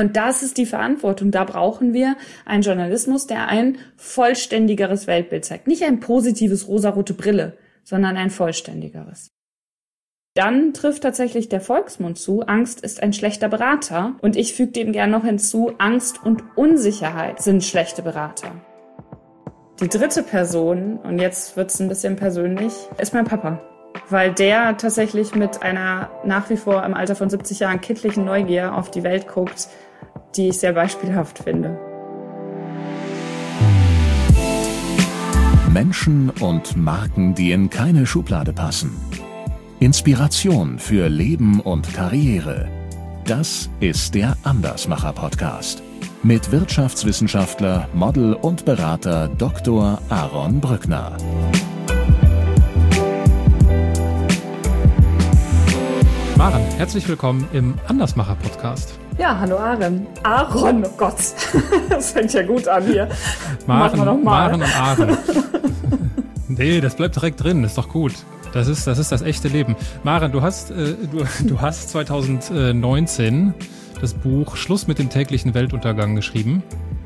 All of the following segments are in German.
Und das ist die Verantwortung. Da brauchen wir einen Journalismus, der ein vollständigeres Weltbild zeigt. Nicht ein positives rosarote Brille, sondern ein vollständigeres. Dann trifft tatsächlich der Volksmund zu, Angst ist ein schlechter Berater. Und ich füge dem gerne noch hinzu, Angst und Unsicherheit sind schlechte Berater. Die dritte Person, und jetzt wird's ein bisschen persönlich, ist mein Papa. Weil der tatsächlich mit einer nach wie vor im Alter von 70 Jahren kindlichen Neugier auf die Welt guckt, die ich sehr beispielhaft finde. Menschen und Marken, die in keine Schublade passen. Inspiration für Leben und Karriere. Das ist der Andersmacher-Podcast. Mit Wirtschaftswissenschaftler, Model und Berater Dr. Aaron Brückner. Maren, herzlich willkommen im Andersmacher-Podcast. Ja, hallo Aaron. Aaron, oh Gott, das fängt ja gut an hier. Maren, Machen wir noch mal. Maren und Aaron. Nee, das bleibt direkt drin, ist doch gut. Das ist das echte Leben. Maren, du hast 2019 das Buch Schluss mit dem täglichen Weltuntergang geschrieben,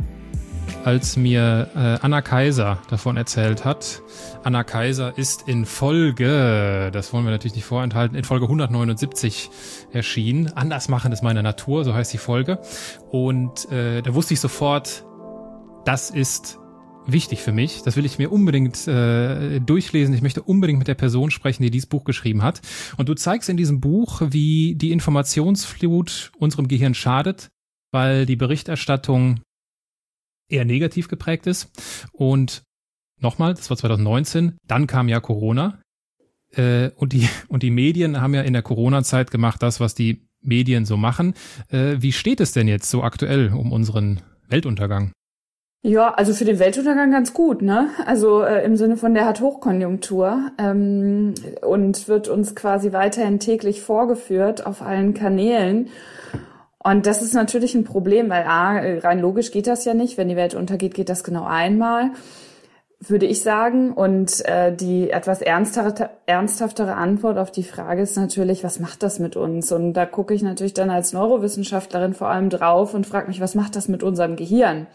als mir Anna Kaiser davon erzählt hat. Anna Kaiser ist in Folge, das wollen wir natürlich nicht vorenthalten, in Folge 179 erschienen. Anders machen ist meine Natur, so heißt die Folge. Und da wusste ich sofort, das ist wichtig für mich. Das will ich mir unbedingt durchlesen. Ich möchte unbedingt mit der Person sprechen, die dieses Buch geschrieben hat. Und du zeigst in diesem Buch, wie die Informationsflut unserem Gehirn schadet, weil die Berichterstattung eher negativ geprägt ist. Und nochmal, das war 2019, dann kam ja Corona. Und die Medien haben ja in der Corona-Zeit gemacht, das, was die Medien so machen. Wie steht es denn jetzt so aktuell um unseren Weltuntergang? Ja, also für den Weltuntergang ganz gut, ne? Also im Sinne von, der hat Hochkonjunktur und wird uns quasi weiterhin täglich vorgeführt auf allen Kanälen. Und das ist natürlich ein Problem, weil rein logisch geht das ja nicht. Wenn die Welt untergeht, geht das genau einmal, würde ich sagen. Und die etwas ernsthaftere Antwort auf die Frage ist natürlich, was macht das mit uns? Und da gucke ich natürlich dann als Neurowissenschaftlerin vor allem drauf und frage mich, was macht das mit unserem Gehirn?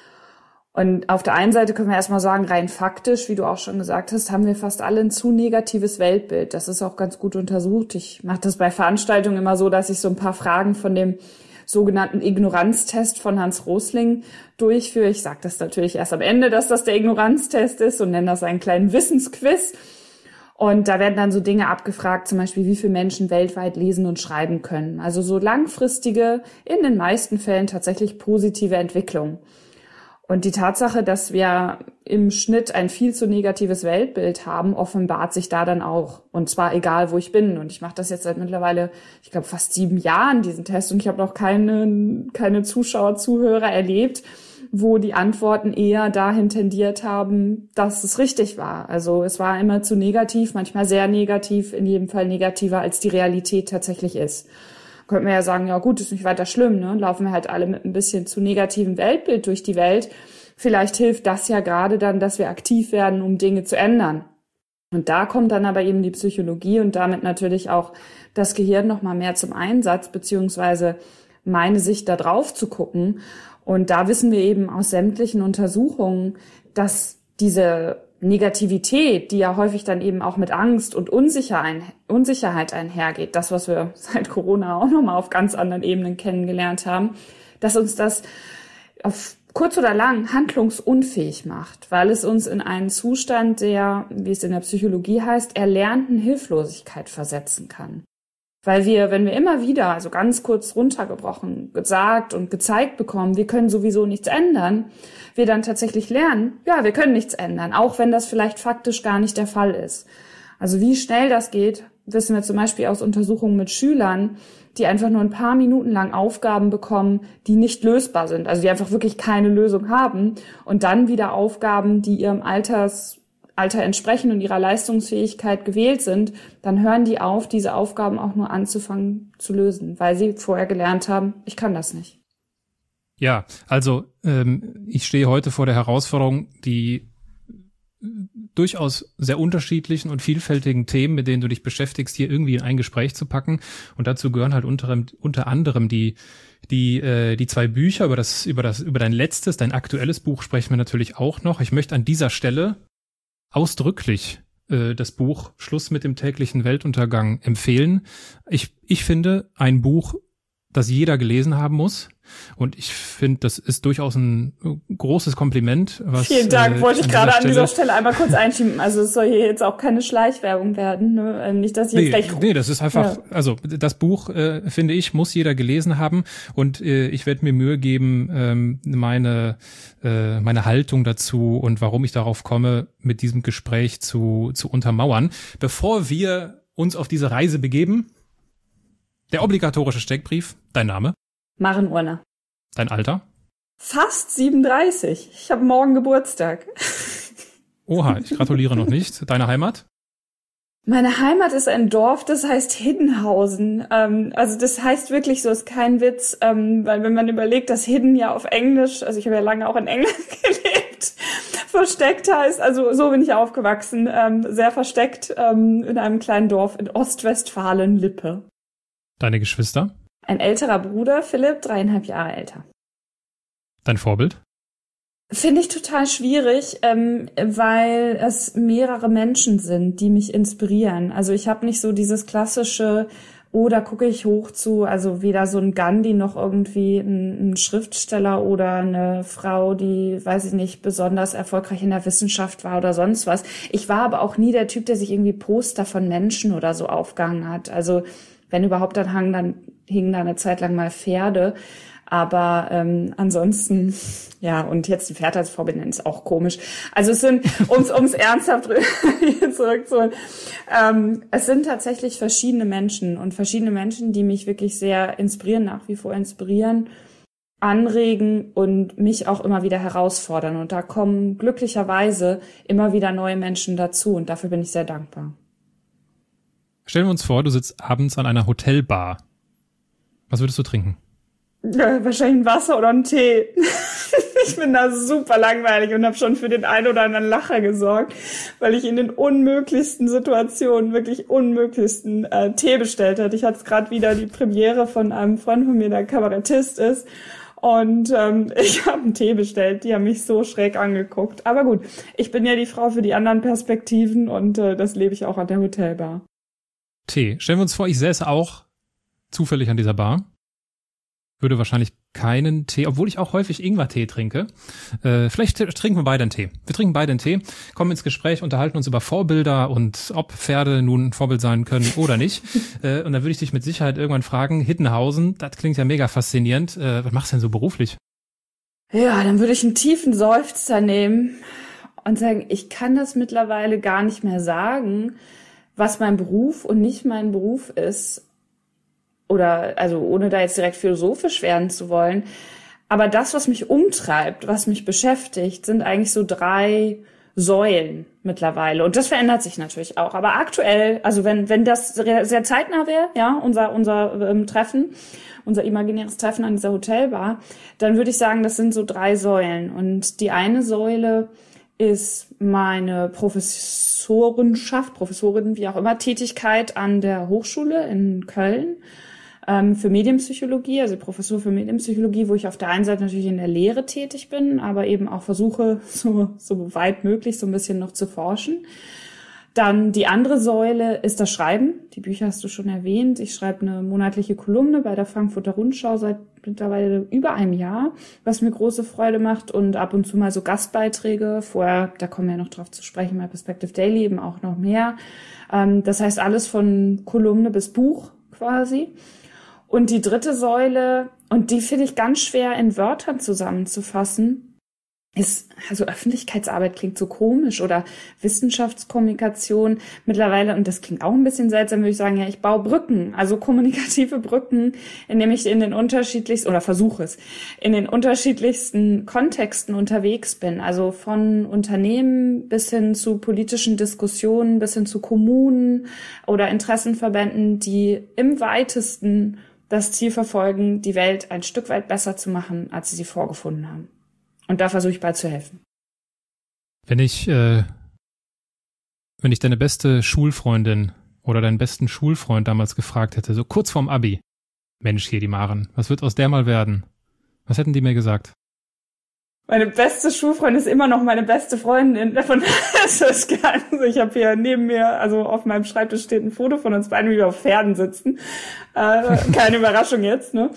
Und auf der einen Seite können wir erstmal sagen, rein faktisch, wie du auch schon gesagt hast, haben wir fast alle ein zu negatives Weltbild. Das ist auch ganz gut untersucht. Ich mache das bei Veranstaltungen immer so, dass ich so ein paar Fragen von dem sogenannten Ignoranztest von Hans Rosling durchführe. Ich sage das natürlich erst am Ende, dass das der Ignoranztest ist, und nenne das einen kleinen Wissensquiz. Und da werden dann so Dinge abgefragt, zum Beispiel, wie viele Menschen weltweit lesen und schreiben können. Also so langfristige, in den meisten Fällen tatsächlich positive Entwicklung. Und die Tatsache, dass wir im Schnitt ein viel zu negatives Weltbild haben, offenbart sich da dann auch. Und zwar egal, wo ich bin. Und ich mache das jetzt seit mittlerweile, ich glaube, fast 7 Jahren, diesen Test. Und ich habe noch keine Zuschauer, Zuhörer erlebt, wo die Antworten eher dahin tendiert haben, dass es richtig war. Also es war immer zu negativ, manchmal sehr negativ, in jedem Fall negativer, als die Realität tatsächlich ist. Könnte man ja sagen, ja gut, ist nicht weiter schlimm, ne? Laufen wir halt alle mit ein bisschen zu negativem Weltbild durch die Welt. Vielleicht hilft das ja gerade dann, dass wir aktiv werden, um Dinge zu ändern. Und da kommt dann aber eben die Psychologie und damit natürlich auch das Gehirn noch mal mehr zum Einsatz, beziehungsweise meine Sicht da drauf zu gucken. Und da wissen wir eben aus sämtlichen Untersuchungen, dass diese Negativität, die ja häufig dann eben auch mit Angst und Unsicherheit einhergeht, das, was wir seit Corona auch nochmal auf ganz anderen Ebenen kennengelernt haben, dass uns das auf kurz oder lang handlungsunfähig macht, weil es uns in einen Zustand der, wie es in der Psychologie heißt, erlernten Hilflosigkeit versetzen kann. Weil wir, wenn wir immer wieder, also ganz kurz runtergebrochen, gesagt und gezeigt bekommen, wir können sowieso nichts ändern, wir dann tatsächlich lernen, ja, wir können nichts ändern, auch wenn das vielleicht faktisch gar nicht der Fall ist. Also wie schnell das geht, wissen wir zum Beispiel aus Untersuchungen mit Schülern, die einfach nur ein paar Minuten lang Aufgaben bekommen, die nicht lösbar sind, also die einfach wirklich keine Lösung haben, und dann wieder Aufgaben, die ihrem Alter entsprechen und ihrer Leistungsfähigkeit gewählt sind, dann hören die auf, diese Aufgaben auch nur anzufangen zu lösen, weil sie vorher gelernt haben, ich kann das nicht. Ja, also ich stehe heute vor der Herausforderung, die durchaus sehr unterschiedlichen und vielfältigen Themen, mit denen du dich beschäftigst, hier irgendwie in ein Gespräch zu packen. Und dazu gehören halt unter anderem die zwei Bücher. Über dein letztes, dein aktuelles Buch sprechen wir natürlich auch noch. Ich möchte an dieser Stelle ausdrücklich das Buch Schluss mit dem täglichen Weltuntergang empfehlen. Ich finde ein Buch, das jeder gelesen haben muss. Und ich finde, das ist durchaus ein großes Kompliment. Vielen Dank, wollte ich gerade an dieser Stelle einmal kurz einschieben. Also es soll hier jetzt auch keine Schleichwerbung werden. Ne? Nicht, dass ich jetzt gleich... Nee, das ist einfach, also das Buch, finde ich, muss jeder gelesen haben. Und ich werde mir Mühe geben, meine Haltung dazu und warum ich darauf komme, mit diesem Gespräch zu untermauern. Bevor wir uns auf diese Reise begeben, der obligatorische Steckbrief, dein Name? Maren Urner. Dein Alter? Fast 37. Ich habe morgen Geburtstag. Oha, ich gratuliere noch nicht. Deine Heimat? Meine Heimat ist ein Dorf, das heißt Hiddenhausen. Also das heißt wirklich so, ist kein Witz, weil wenn man überlegt, dass Hidden ja auf Englisch, also ich habe ja lange auch in England gelebt, versteckt heißt, also so bin ich aufgewachsen, sehr versteckt in einem kleinen Dorf in Ostwestfalen-Lippe. Deine Geschwister? Ein älterer Bruder, Philipp, 3,5 Jahre älter. Dein Vorbild? Finde ich total schwierig, weil es mehrere Menschen sind, die mich inspirieren. Also ich habe nicht so dieses klassische, da gucke ich hoch zu, also weder so ein Gandhi noch irgendwie ein Schriftsteller oder eine Frau, die, weiß ich nicht, besonders erfolgreich in der Wissenschaft war oder sonst was. Ich war aber auch nie der Typ, der sich irgendwie Poster von Menschen oder so aufgehangen hat. Also wenn überhaupt, dann hingen da eine Zeit lang mal Pferde. Aber ansonsten, ja, und jetzt ein Pferd als Vorbild nennen, ist auch komisch. Also es sind, ums ernsthaft hier zurückzuholen, es sind tatsächlich verschiedene Menschen, die mich wirklich sehr inspirieren, nach wie vor inspirieren, anregen und mich auch immer wieder herausfordern. Und da kommen glücklicherweise immer wieder neue Menschen dazu und dafür bin ich sehr dankbar. Stellen wir uns vor, du sitzt abends an einer Hotelbar. Was würdest du trinken? Ja, wahrscheinlich ein Wasser oder ein Tee. Ich bin da super langweilig und habe schon für den einen oder anderen Lacher gesorgt, weil ich in den unmöglichsten Situationen, wirklich unmöglichsten Tee bestellt hatte. Ich hatte gerade wieder die Premiere von einem Freund von mir, der Kabarettist ist. Und ich habe einen Tee bestellt. Die haben mich so schräg angeguckt. Aber gut, ich bin ja die Frau für die anderen Perspektiven und das lebe ich auch an der Hotelbar. Tee. Stellen wir uns vor, ich säße auch zufällig an dieser Bar. Würde wahrscheinlich keinen Tee, obwohl ich auch häufig Ingwertee trinke. Vielleicht trinken wir beide einen Tee. Wir trinken beide einen Tee, kommen ins Gespräch, unterhalten uns über Vorbilder und ob Pferde nun ein Vorbild sein können oder nicht. Und dann würde ich dich mit Sicherheit irgendwann fragen, Hiddenhausen, das klingt ja mega faszinierend. Was machst du denn so beruflich? Ja, dann würde ich einen tiefen Seufzer nehmen und sagen, ich kann das mittlerweile gar nicht mehr sagen, was mein Beruf und nicht mein Beruf ist. Oder, also ohne da jetzt direkt philosophisch werden zu wollen. Aber das, was mich umtreibt, was mich beschäftigt, sind eigentlich so 3 Säulen mittlerweile. Und das verändert sich natürlich auch. Aber aktuell, also wenn das sehr zeitnah wäre, ja, unser Treffen, unser imaginäres Treffen an dieser Hotelbar, dann würde ich sagen, das sind so 3 Säulen. Und die eine Säule ist meine Professorin, wie auch immer, Tätigkeit an der Hochschule in Köln. Für Medienpsychologie, also Professur für Medienpsychologie, wo ich auf der einen Seite natürlich in der Lehre tätig bin, aber eben auch versuche, so weit möglich so ein bisschen noch zu forschen. Dann die andere Säule ist das Schreiben. Die Bücher hast du schon erwähnt. Ich schreibe eine monatliche Kolumne bei der Frankfurter Rundschau seit mittlerweile über einem Jahr, was mir große Freude macht, und ab und zu mal so Gastbeiträge. Vorher, da kommen wir ja noch drauf zu sprechen, bei Perspective Daily eben auch noch mehr. Das heißt alles von Kolumne bis Buch quasi. Und die dritte Säule, und die finde ich ganz schwer in Wörtern zusammenzufassen, ist, also Öffentlichkeitsarbeit klingt so komisch, oder Wissenschaftskommunikation mittlerweile, und das klingt auch ein bisschen seltsam, würde ich sagen, ja, ich baue Brücken, also kommunikative Brücken, indem ich in den unterschiedlichsten, oder versuche es, in den unterschiedlichsten Kontexten unterwegs bin, also von Unternehmen bis hin zu politischen Diskussionen, bis hin zu Kommunen oder Interessenverbänden, die im weitesten das Ziel verfolgen, die Welt ein Stück weit besser zu machen, als sie vorgefunden haben. Und da versuche ich bald zu helfen. Wenn ich Wenn ich deine beste Schulfreundin oder deinen besten Schulfreund damals gefragt hätte, so kurz vorm Abi, Mensch, hier die Maren, was wird aus der mal werden? Was hätten die mir gesagt? Meine beste Schulfreundin ist immer noch meine beste Freundin. Davon ist es gar nicht so. Ich habe hier neben mir, also auf meinem Schreibtisch steht ein Foto von uns beiden, wie wir auf Pferden sitzen. Keine Überraschung jetzt, ne?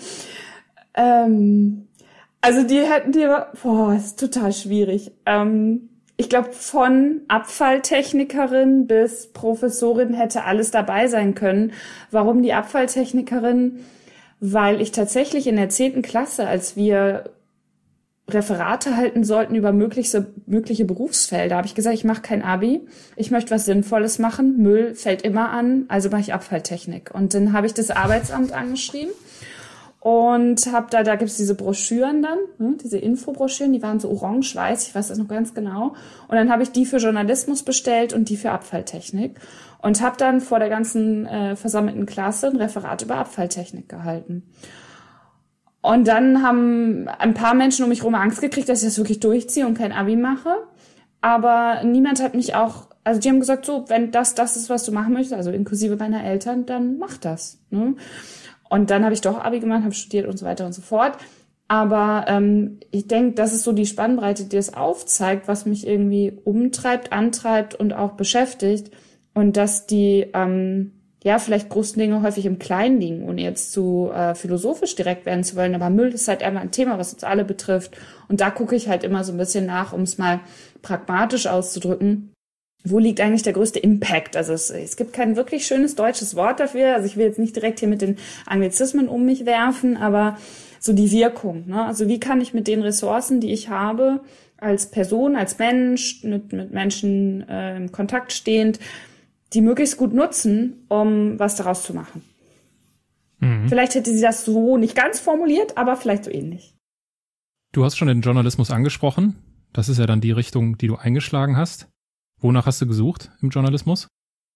Also ist total schwierig. Ich glaube, von Abfalltechnikerin bis Professorin hätte alles dabei sein können. Warum die Abfalltechnikerin? Weil ich tatsächlich in der 10. Klasse, als wir Referate halten sollten über mögliche Berufsfelder, habe ich gesagt, ich mache kein Abi, ich möchte was Sinnvolles machen, Müll fällt immer an, also mache ich Abfalltechnik. Und dann habe ich das Arbeitsamt angeschrieben und habe da gibt's diese Broschüren dann, diese Infobroschüren, die waren so orange-weiß, ich weiß das noch ganz genau. Und dann habe ich die für Journalismus bestellt und die für Abfalltechnik und habe dann vor der ganzen versammelten Klasse ein Referat über Abfalltechnik gehalten. Und dann haben ein paar Menschen um mich herum Angst gekriegt, dass ich das wirklich durchziehe und kein Abi mache. Aber niemand hat mich auch, also die haben gesagt, so, wenn das ist, was du machen möchtest, also inklusive meiner Eltern, dann mach das. Ne? Und dann habe ich doch Abi gemacht, habe studiert und so weiter und so fort. Aber ich denke, das ist so die Spannbreite, die es aufzeigt, was mich irgendwie umtreibt, antreibt und auch beschäftigt. Und dass die vielleicht großen Dinge häufig im Kleinen liegen, ohne jetzt zu philosophisch direkt werden zu wollen. Aber Müll ist halt einfach ein Thema, was uns alle betrifft. Und da gucke ich halt immer so ein bisschen nach, um es mal pragmatisch auszudrücken. Wo liegt eigentlich der größte Impact? Also es gibt kein wirklich schönes deutsches Wort dafür. Also ich will jetzt nicht direkt hier mit den Anglizismen um mich werfen, aber so die Wirkung. Ne? Also wie kann ich mit den Ressourcen, die ich habe, als Person, als Mensch, mit Menschen im Kontakt stehend, die möglichst gut nutzen, um was daraus zu machen. Mhm. Vielleicht hätte sie das so nicht ganz formuliert, aber vielleicht so ähnlich. Du hast schon den Journalismus angesprochen. Das ist ja dann die Richtung, die du eingeschlagen hast. Wonach hast du gesucht im Journalismus?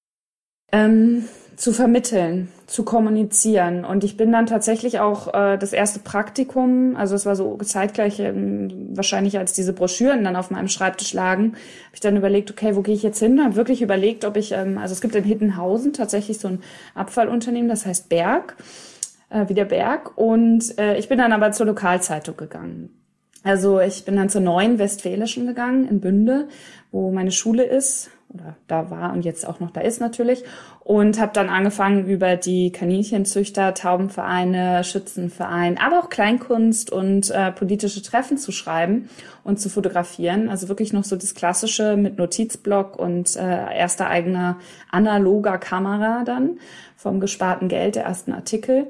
Zu vermitteln, zu kommunizieren. Und ich bin dann tatsächlich auch das erste Praktikum, also es war so zeitgleich wahrscheinlich, als diese Broschüren dann auf meinem Schreibtisch lagen, habe ich dann überlegt, okay, wo gehe ich jetzt hin? Habe wirklich überlegt, ob ich, also es gibt in Hittenhausen tatsächlich so ein Abfallunternehmen, das heißt Berg, wie der Berg. Und ich bin dann aber zur Lokalzeitung gegangen. Also ich bin dann zur Neuen Westfälischen gegangen in Bünde, wo meine Schule ist, oder da war und jetzt auch noch da ist natürlich, und habe dann angefangen, über die Kaninchenzüchter, Taubenvereine, Schützenverein, aber auch Kleinkunst und politische Treffen zu schreiben und zu fotografieren. Also wirklich noch so das Klassische mit Notizblock und erster eigener analoger Kamera dann vom gesparten Geld, der ersten Artikel.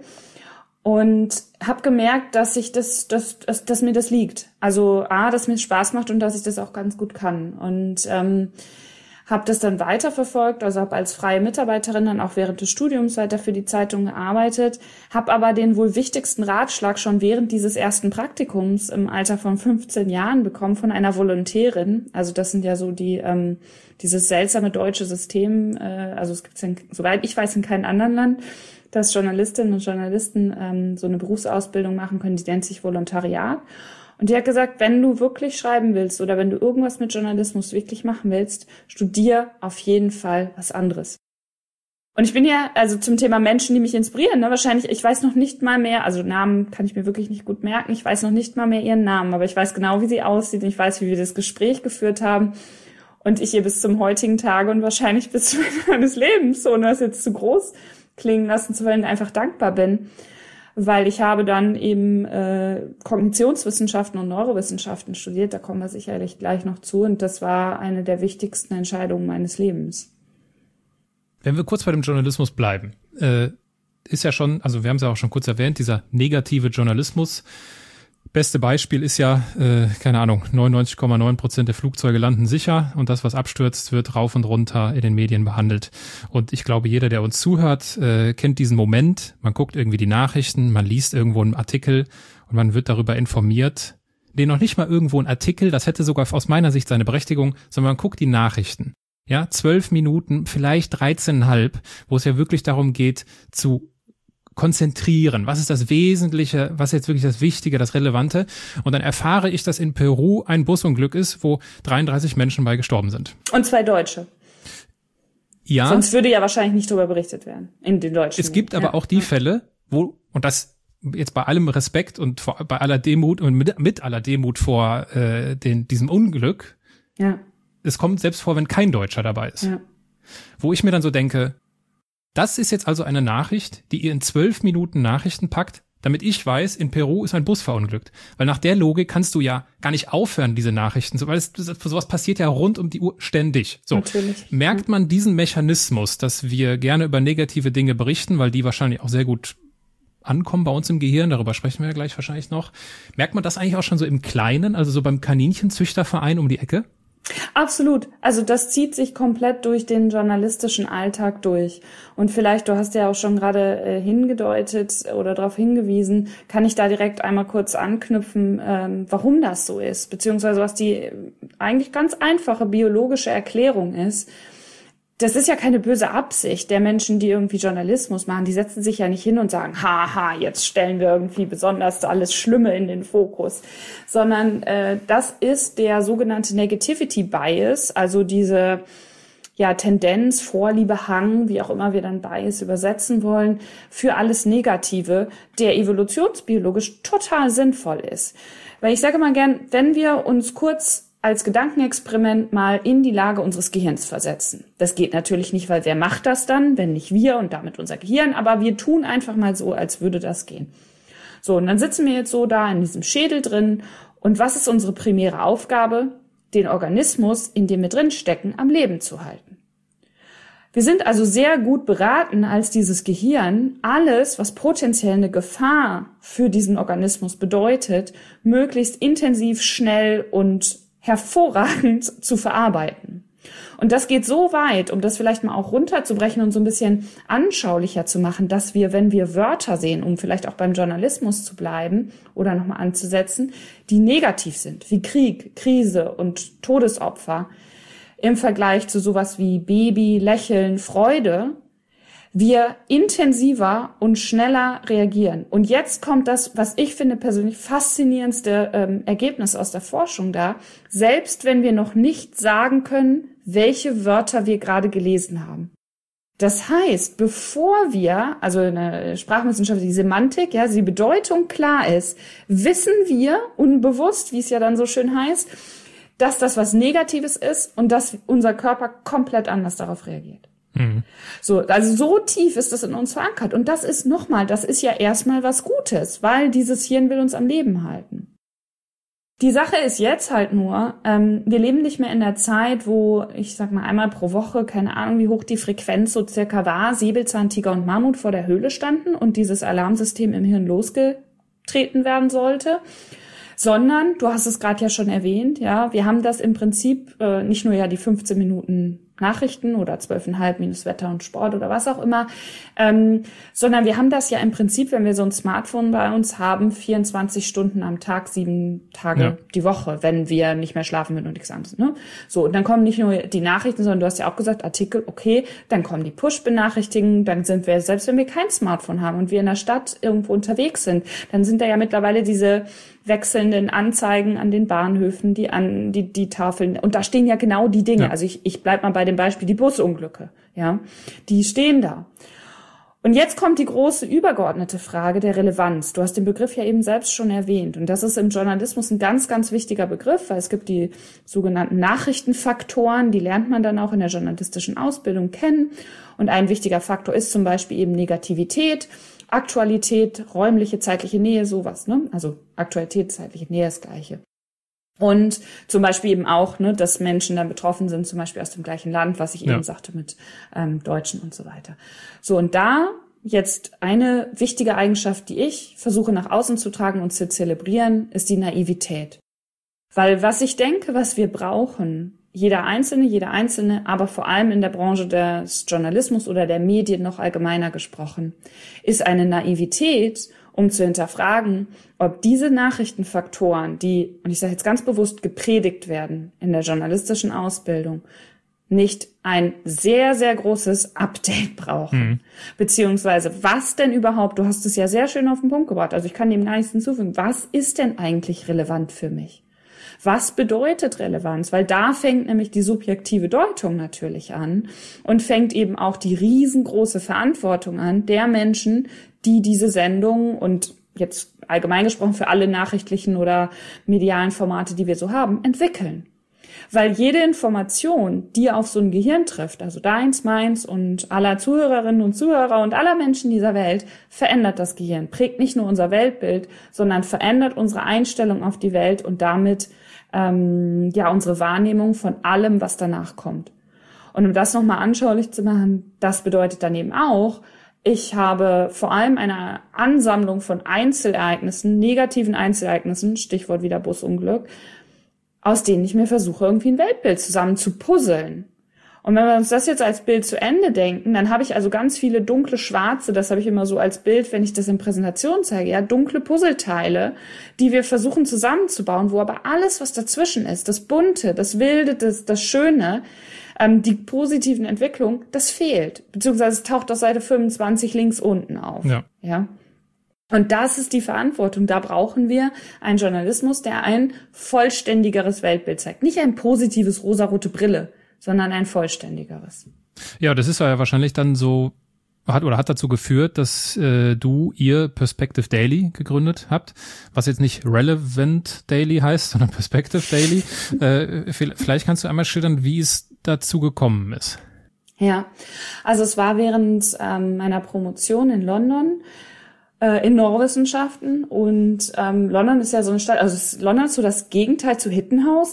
Und habe gemerkt, dass ich dass mir das liegt. Also dass mir Spaß macht und dass ich das auch ganz gut kann. Und habe das dann weiterverfolgt, also habe als freie Mitarbeiterin dann auch während des Studiums weiter für die Zeitung gearbeitet, habe aber den wohl wichtigsten Ratschlag schon während dieses ersten Praktikums im Alter von 15 Jahren bekommen von einer Volontärin. Also das sind ja so dieses seltsame deutsche System, also es gibt's soweit ich weiß in keinem anderen Land, dass Journalistinnen und Journalisten so eine Berufsausbildung machen können, die nennt sich Volontariat. Und die hat gesagt, wenn du wirklich schreiben willst oder wenn du irgendwas mit Journalismus wirklich machen willst, studier auf jeden Fall was anderes. Und ich bin ja, also zum Thema Menschen, die mich inspirieren, ne, wahrscheinlich, ich weiß noch nicht mal mehr, also Namen kann ich mir wirklich nicht gut merken, ich weiß noch nicht mal mehr ihren Namen, aber ich weiß genau, wie sie aussieht und ich weiß, wie wir das Gespräch geführt haben. Und ich ihr bis zum heutigen Tage und wahrscheinlich bis zum Ende meines Lebens, ohne das jetzt zu groß klingen lassen zu wollen, einfach dankbar bin. Weil ich habe dann eben Kognitionswissenschaften und Neurowissenschaften studiert, da kommen wir sicherlich gleich noch zu, und das war eine der wichtigsten Entscheidungen meines Lebens. Wenn wir kurz bei dem Journalismus bleiben, ist ja schon, also wir haben es ja auch schon kurz erwähnt, dieser negative Journalismus. Beste Beispiel ist ja, 99,9% der Flugzeuge landen sicher und das, was abstürzt, wird rauf und runter in den Medien behandelt. Und ich glaube, jeder, der uns zuhört, kennt diesen Moment. Man guckt irgendwie die Nachrichten, man liest irgendwo einen Artikel und man wird darüber informiert. Nee, noch nicht mal irgendwo ein Artikel, das hätte sogar aus meiner Sicht seine Berechtigung, sondern man guckt die Nachrichten. Ja, 12 Minuten, vielleicht 13,5, wo es ja wirklich darum geht, zu konzentrieren. Was ist das Wesentliche? Was ist jetzt wirklich das Wichtige, das Relevante? Und dann erfahre ich, dass in Peru ein Busunglück ist, wo 33 Menschen bei gestorben sind. Und 2 Deutsche. Ja. Sonst würde ja wahrscheinlich nicht darüber berichtet werden in den deutschen. Es gibt aber auch die Fälle, wo, und das jetzt bei allem Respekt und bei aller Demut und mit aller Demut vor diesem Unglück, es kommt selbst vor, wenn kein Deutscher dabei ist. Ja. Wo ich mir dann so denke, das ist jetzt also eine Nachricht, die ihr in 12 Minuten Nachrichten packt, damit ich weiß, in Peru ist ein Bus verunglückt. Weil nach der Logik kannst du ja gar nicht aufhören, diese Nachrichten zu, weil sowas passiert ja rund um die Uhr ständig. So. Natürlich. Merkt man diesen Mechanismus, dass wir gerne über negative Dinge berichten, weil die wahrscheinlich auch sehr gut ankommen bei uns im Gehirn, darüber sprechen wir ja gleich wahrscheinlich noch. Merkt man das eigentlich auch schon so im Kleinen, also so beim Kaninchenzüchterverein um die Ecke? Absolut. Also das zieht sich komplett durch den journalistischen Alltag durch. Und vielleicht, du hast ja auch schon gerade hingedeutet oder darauf hingewiesen, kann ich da direkt einmal kurz anknüpfen, warum das so ist, beziehungsweise was die eigentlich ganz einfache biologische Erklärung ist. Das ist ja keine böse Absicht der Menschen, die irgendwie Journalismus machen. Die setzen sich ja nicht hin und sagen, haha, jetzt stellen wir irgendwie besonders alles Schlimme in den Fokus. Sondern das ist der sogenannte Negativity Bias, also diese Tendenz, Vorliebe, Hang, wie auch immer wir dann Bias übersetzen wollen, für alles Negative, der evolutionsbiologisch total sinnvoll ist. Weil ich sage mal gern, wenn wir uns kurz als Gedankenexperiment mal in die Lage unseres Gehirns versetzen. Das geht natürlich nicht, weil wer macht das dann, wenn nicht wir und damit unser Gehirn, aber wir tun einfach mal so, als würde das gehen. So, und dann sitzen wir jetzt so da in diesem Schädel drin und was ist unsere primäre Aufgabe? Den Organismus, in dem wir drin stecken, am Leben zu halten. Wir sind also sehr gut beraten als dieses Gehirn, alles, was potenziell eine Gefahr für diesen Organismus bedeutet, möglichst intensiv, schnell und hervorragend zu verarbeiten. Und das geht so weit, um das vielleicht mal auch runterzubrechen und so ein bisschen anschaulicher zu machen, dass wir, wenn wir Wörter sehen, um vielleicht auch beim Journalismus zu bleiben oder nochmal anzusetzen, die negativ sind, wie Krieg, Krise und Todesopfer, im Vergleich zu sowas wie Baby, Lächeln, Freude, wir intensiver und schneller reagieren. Und jetzt kommt das, was ich finde persönlich faszinierendste Ergebnis aus der Forschung da. Selbst wenn wir noch nicht sagen können, welche Wörter wir gerade gelesen haben. Das heißt, bevor wir, also in der Sprachwissenschaft, die Semantik, ja, die Bedeutung klar ist, wissen wir unbewusst, wie es ja dann so schön heißt, dass das was Negatives ist und dass unser Körper komplett anders darauf reagiert. So, also so tief ist das in uns verankert. Und das ist das ist ja erstmal was Gutes, weil dieses Hirn will uns am Leben halten. Die Sache ist jetzt halt nur, wir leben nicht mehr in der Zeit, wo, ich sag mal einmal pro Woche, keine Ahnung, wie hoch die Frequenz so circa war, Säbelzahntiger und Mammut vor der Höhle standen und dieses Alarmsystem im Hirn losgetreten werden sollte. Sondern, du hast es gerade ja schon erwähnt, ja, wir haben das im Prinzip nicht nur die 15 Minuten Nachrichten oder 12,5 minus Wetter und Sport oder was auch immer, sondern wir haben das ja im Prinzip, wenn wir so ein Smartphone bei uns haben, 24 Stunden am Tag, 7 Tage die Woche, wenn wir nicht mehr schlafen würden und nichts anderes. Ne? So, und dann kommen nicht nur die Nachrichten, sondern du hast ja auch gesagt, Artikel, okay, dann kommen die Push-Benachrichtigungen, dann sind wir, selbst wenn wir kein Smartphone haben und wir in der Stadt irgendwo unterwegs sind, dann sind da ja mittlerweile diese wechselnden Anzeigen an den Bahnhöfen, die Tafeln. Und da stehen ja genau die Dinge. Ja. Also ich bleib mal bei dem Beispiel, die Busunglücke. Ja, die stehen da. Und jetzt kommt die große übergeordnete Frage der Relevanz. Du hast den Begriff ja eben selbst schon erwähnt. Und das ist im Journalismus ein ganz, ganz wichtiger Begriff, weil es gibt die sogenannten Nachrichtenfaktoren, die lernt man dann auch in der journalistischen Ausbildung kennen. Und ein wichtiger Faktor ist zum Beispiel eben Negativität, Aktualität, räumliche, zeitliche Nähe, sowas, ne? Also Aktualität, zeitliche Nähe, das Gleiche. Und zum Beispiel eben auch, ne, dass Menschen dann betroffen sind, zum Beispiel aus dem gleichen Land, was ich eben sagte mit Deutschen und so weiter. So, und da jetzt eine wichtige Eigenschaft, die ich versuche nach außen zu tragen und zu zelebrieren, ist die Naivität. Weil was ich denke, was wir brauchen, jeder Einzelne, aber vor allem in der Branche des Journalismus oder der Medien noch allgemeiner gesprochen, ist eine Naivität, um zu hinterfragen, ob diese Nachrichtenfaktoren, die, und ich sage jetzt ganz bewusst, gepredigt werden in der journalistischen Ausbildung, nicht ein sehr, sehr großes Update brauchen. Beziehungsweise, was denn überhaupt, du hast es ja sehr schön auf den Punkt gebracht, also ich kann dem gar nichts hinzufügen, was ist denn eigentlich relevant für mich? Was bedeutet Relevanz? Weil da fängt nämlich die subjektive Deutung natürlich an und fängt eben auch die riesengroße Verantwortung an der Menschen, die diese Sendung und jetzt allgemein gesprochen für alle nachrichtlichen oder medialen Formate, die wir so haben, entwickeln. Weil jede Information, die auf so ein Gehirn trifft, also deins, meins und aller Zuhörerinnen und Zuhörer und aller Menschen dieser Welt, verändert das Gehirn, prägt nicht nur unser Weltbild, sondern verändert unsere Einstellung auf die Welt und damit unsere Wahrnehmung von allem, was danach kommt. Und um das nochmal anschaulich zu machen, das bedeutet dann eben auch, ich habe vor allem eine Ansammlung von Einzelereignissen, negativen Einzelereignissen, Stichwort wieder Busunglück, aus denen ich mir versuche, irgendwie ein Weltbild zusammen zu puzzeln. Und wenn wir uns das jetzt als Bild zu Ende denken, dann habe ich also ganz viele dunkle Schwarze, das habe ich immer so als Bild, wenn ich das in Präsentationen zeige, ja, dunkle Puzzleteile, die wir versuchen zusammenzubauen, wo aber alles, was dazwischen ist, das Bunte, das Wilde, das Schöne, die positiven Entwicklungen, das fehlt. Beziehungsweise es taucht auf Seite 25 links unten auf. Ja. Und das ist die Verantwortung. Da brauchen wir einen Journalismus, der ein vollständigeres Weltbild zeigt. Nicht ein positives rosarote Brille, sondern ein vollständigeres. Ja, das ist ja wahrscheinlich dann so, hat dazu geführt, dass ihr Perspective Daily gegründet habt, was jetzt nicht Relevant Daily heißt, sondern Perspective Daily. Vielleicht kannst du einmal schildern, wie es dazu gekommen ist. Ja, also es war während meiner Promotion in London, in Neurowissenschaften, und London ist ja so eine Stadt, also London ist so das Gegenteil zu Hittenhausen.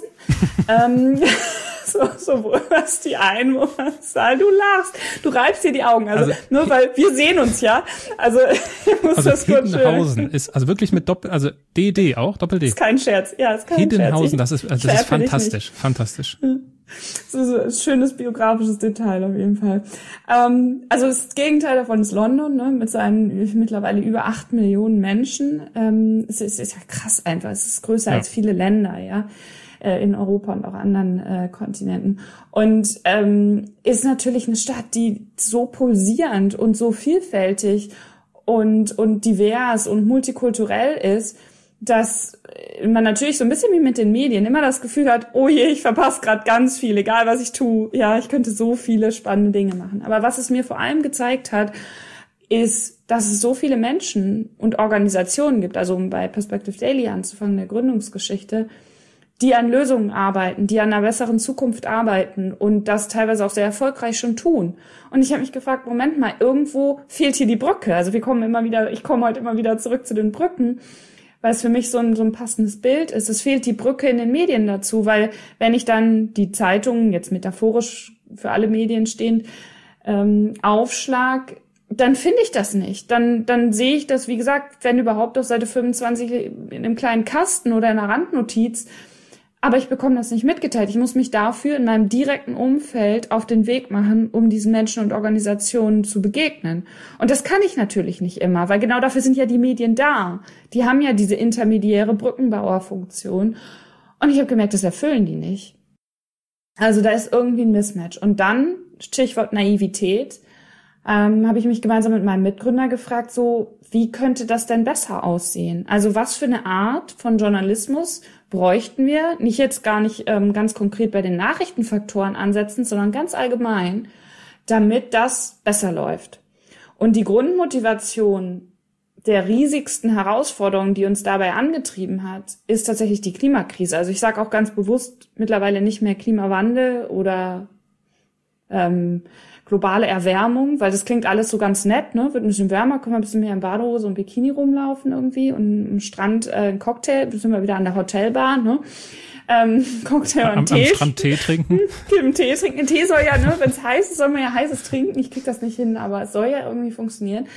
So was die Einwohnerzahl, du lachst, du reibst dir die Augen, also nur weil wir sehen uns ja, also ich muss das kurz Hiddenhausen ist also wirklich mit DD auch, Doppel-D. Ist kein Scherz, ja, ist kein Hiddenhausen, Scherz. das ist fantastisch, fantastisch. So ein schönes biografisches Detail auf jeden Fall. Also das Gegenteil davon ist London, ne, mit seinen mittlerweile über 8 Millionen Menschen. Es ist ja krass einfach, es ist größer als viele Länder, ja, in Europa und auch anderen Kontinenten. Und ist natürlich eine Stadt, die so pulsierend und so vielfältig und divers und multikulturell ist, dass man natürlich so ein bisschen wie mit den Medien immer das Gefühl hat, oh je, ich verpasse gerade ganz viel, egal was ich tue. Ja, ich könnte so viele spannende Dinge machen. Aber was es mir vor allem gezeigt hat, ist, dass es so viele Menschen und Organisationen gibt, also um bei Perspective Daily anzufangen, der Gründungsgeschichte, die an Lösungen arbeiten, die an einer besseren Zukunft arbeiten und das teilweise auch sehr erfolgreich schon tun. Und ich habe mich gefragt, Moment mal, irgendwo fehlt hier die Brücke. Also ich komme heute immer wieder zurück zu den Brücken, weil es für mich so ein passendes Bild ist. Es fehlt die Brücke in den Medien dazu, weil wenn ich dann die Zeitungen, jetzt metaphorisch für alle Medien stehend, aufschlag, dann finde ich das nicht. Dann sehe ich das, wie gesagt, wenn überhaupt auf Seite 25 in einem kleinen Kasten oder in einer Randnotiz. Aber ich bekomme das nicht mitgeteilt. Ich muss mich dafür in meinem direkten Umfeld auf den Weg machen, um diesen Menschen und Organisationen zu begegnen. Und das kann ich natürlich nicht immer, weil genau dafür sind ja die Medien da. Die haben ja diese intermediäre Brückenbauerfunktion. Und ich habe gemerkt, das erfüllen die nicht. Also da ist irgendwie ein Mismatch. Und dann, Stichwort Naivität, habe ich mich gemeinsam mit meinem Mitgründer gefragt, so, wie könnte das denn besser aussehen? Also was für eine Art von Journalismus bräuchten wir, nicht jetzt gar nicht ganz konkret bei den Nachrichtenfaktoren ansetzen, sondern ganz allgemein, damit das besser läuft. Und die Grundmotivation der riesigsten Herausforderungen, die uns dabei angetrieben hat, ist tatsächlich die Klimakrise. Also ich sage auch ganz bewusst mittlerweile nicht mehr Klimawandel oder globale Erwärmung, weil das klingt alles so ganz nett, ne? Wird ein bisschen wärmer, können wir ein bisschen mehr in Badehose und Bikini rumlaufen irgendwie und am Strand ein Cocktail, sind wir wieder an der Hotelbar, ne? Cocktail und Tee. Am Strand Tee trinken. Tee trinken. Tee soll ja, ne, wenn es heiß ist, soll man ja heißes trinken. Ich krieg das nicht hin, aber es soll ja irgendwie funktionieren.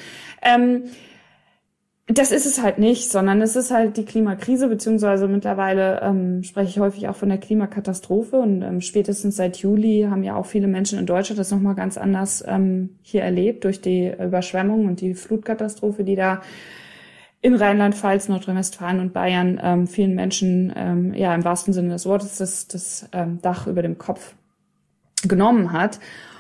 Das ist es halt nicht, sondern es ist halt die Klimakrise, beziehungsweise mittlerweile spreche ich häufig auch von der Klimakatastrophe und spätestens seit Juli haben ja auch viele Menschen in Deutschland das nochmal ganz anders hier erlebt durch die Überschwemmung und die Flutkatastrophe, die da in Rheinland-Pfalz, Nordrhein-Westfalen und Bayern vielen Menschen im wahrsten Sinne des Wortes das Dach über dem Kopf genommen hat.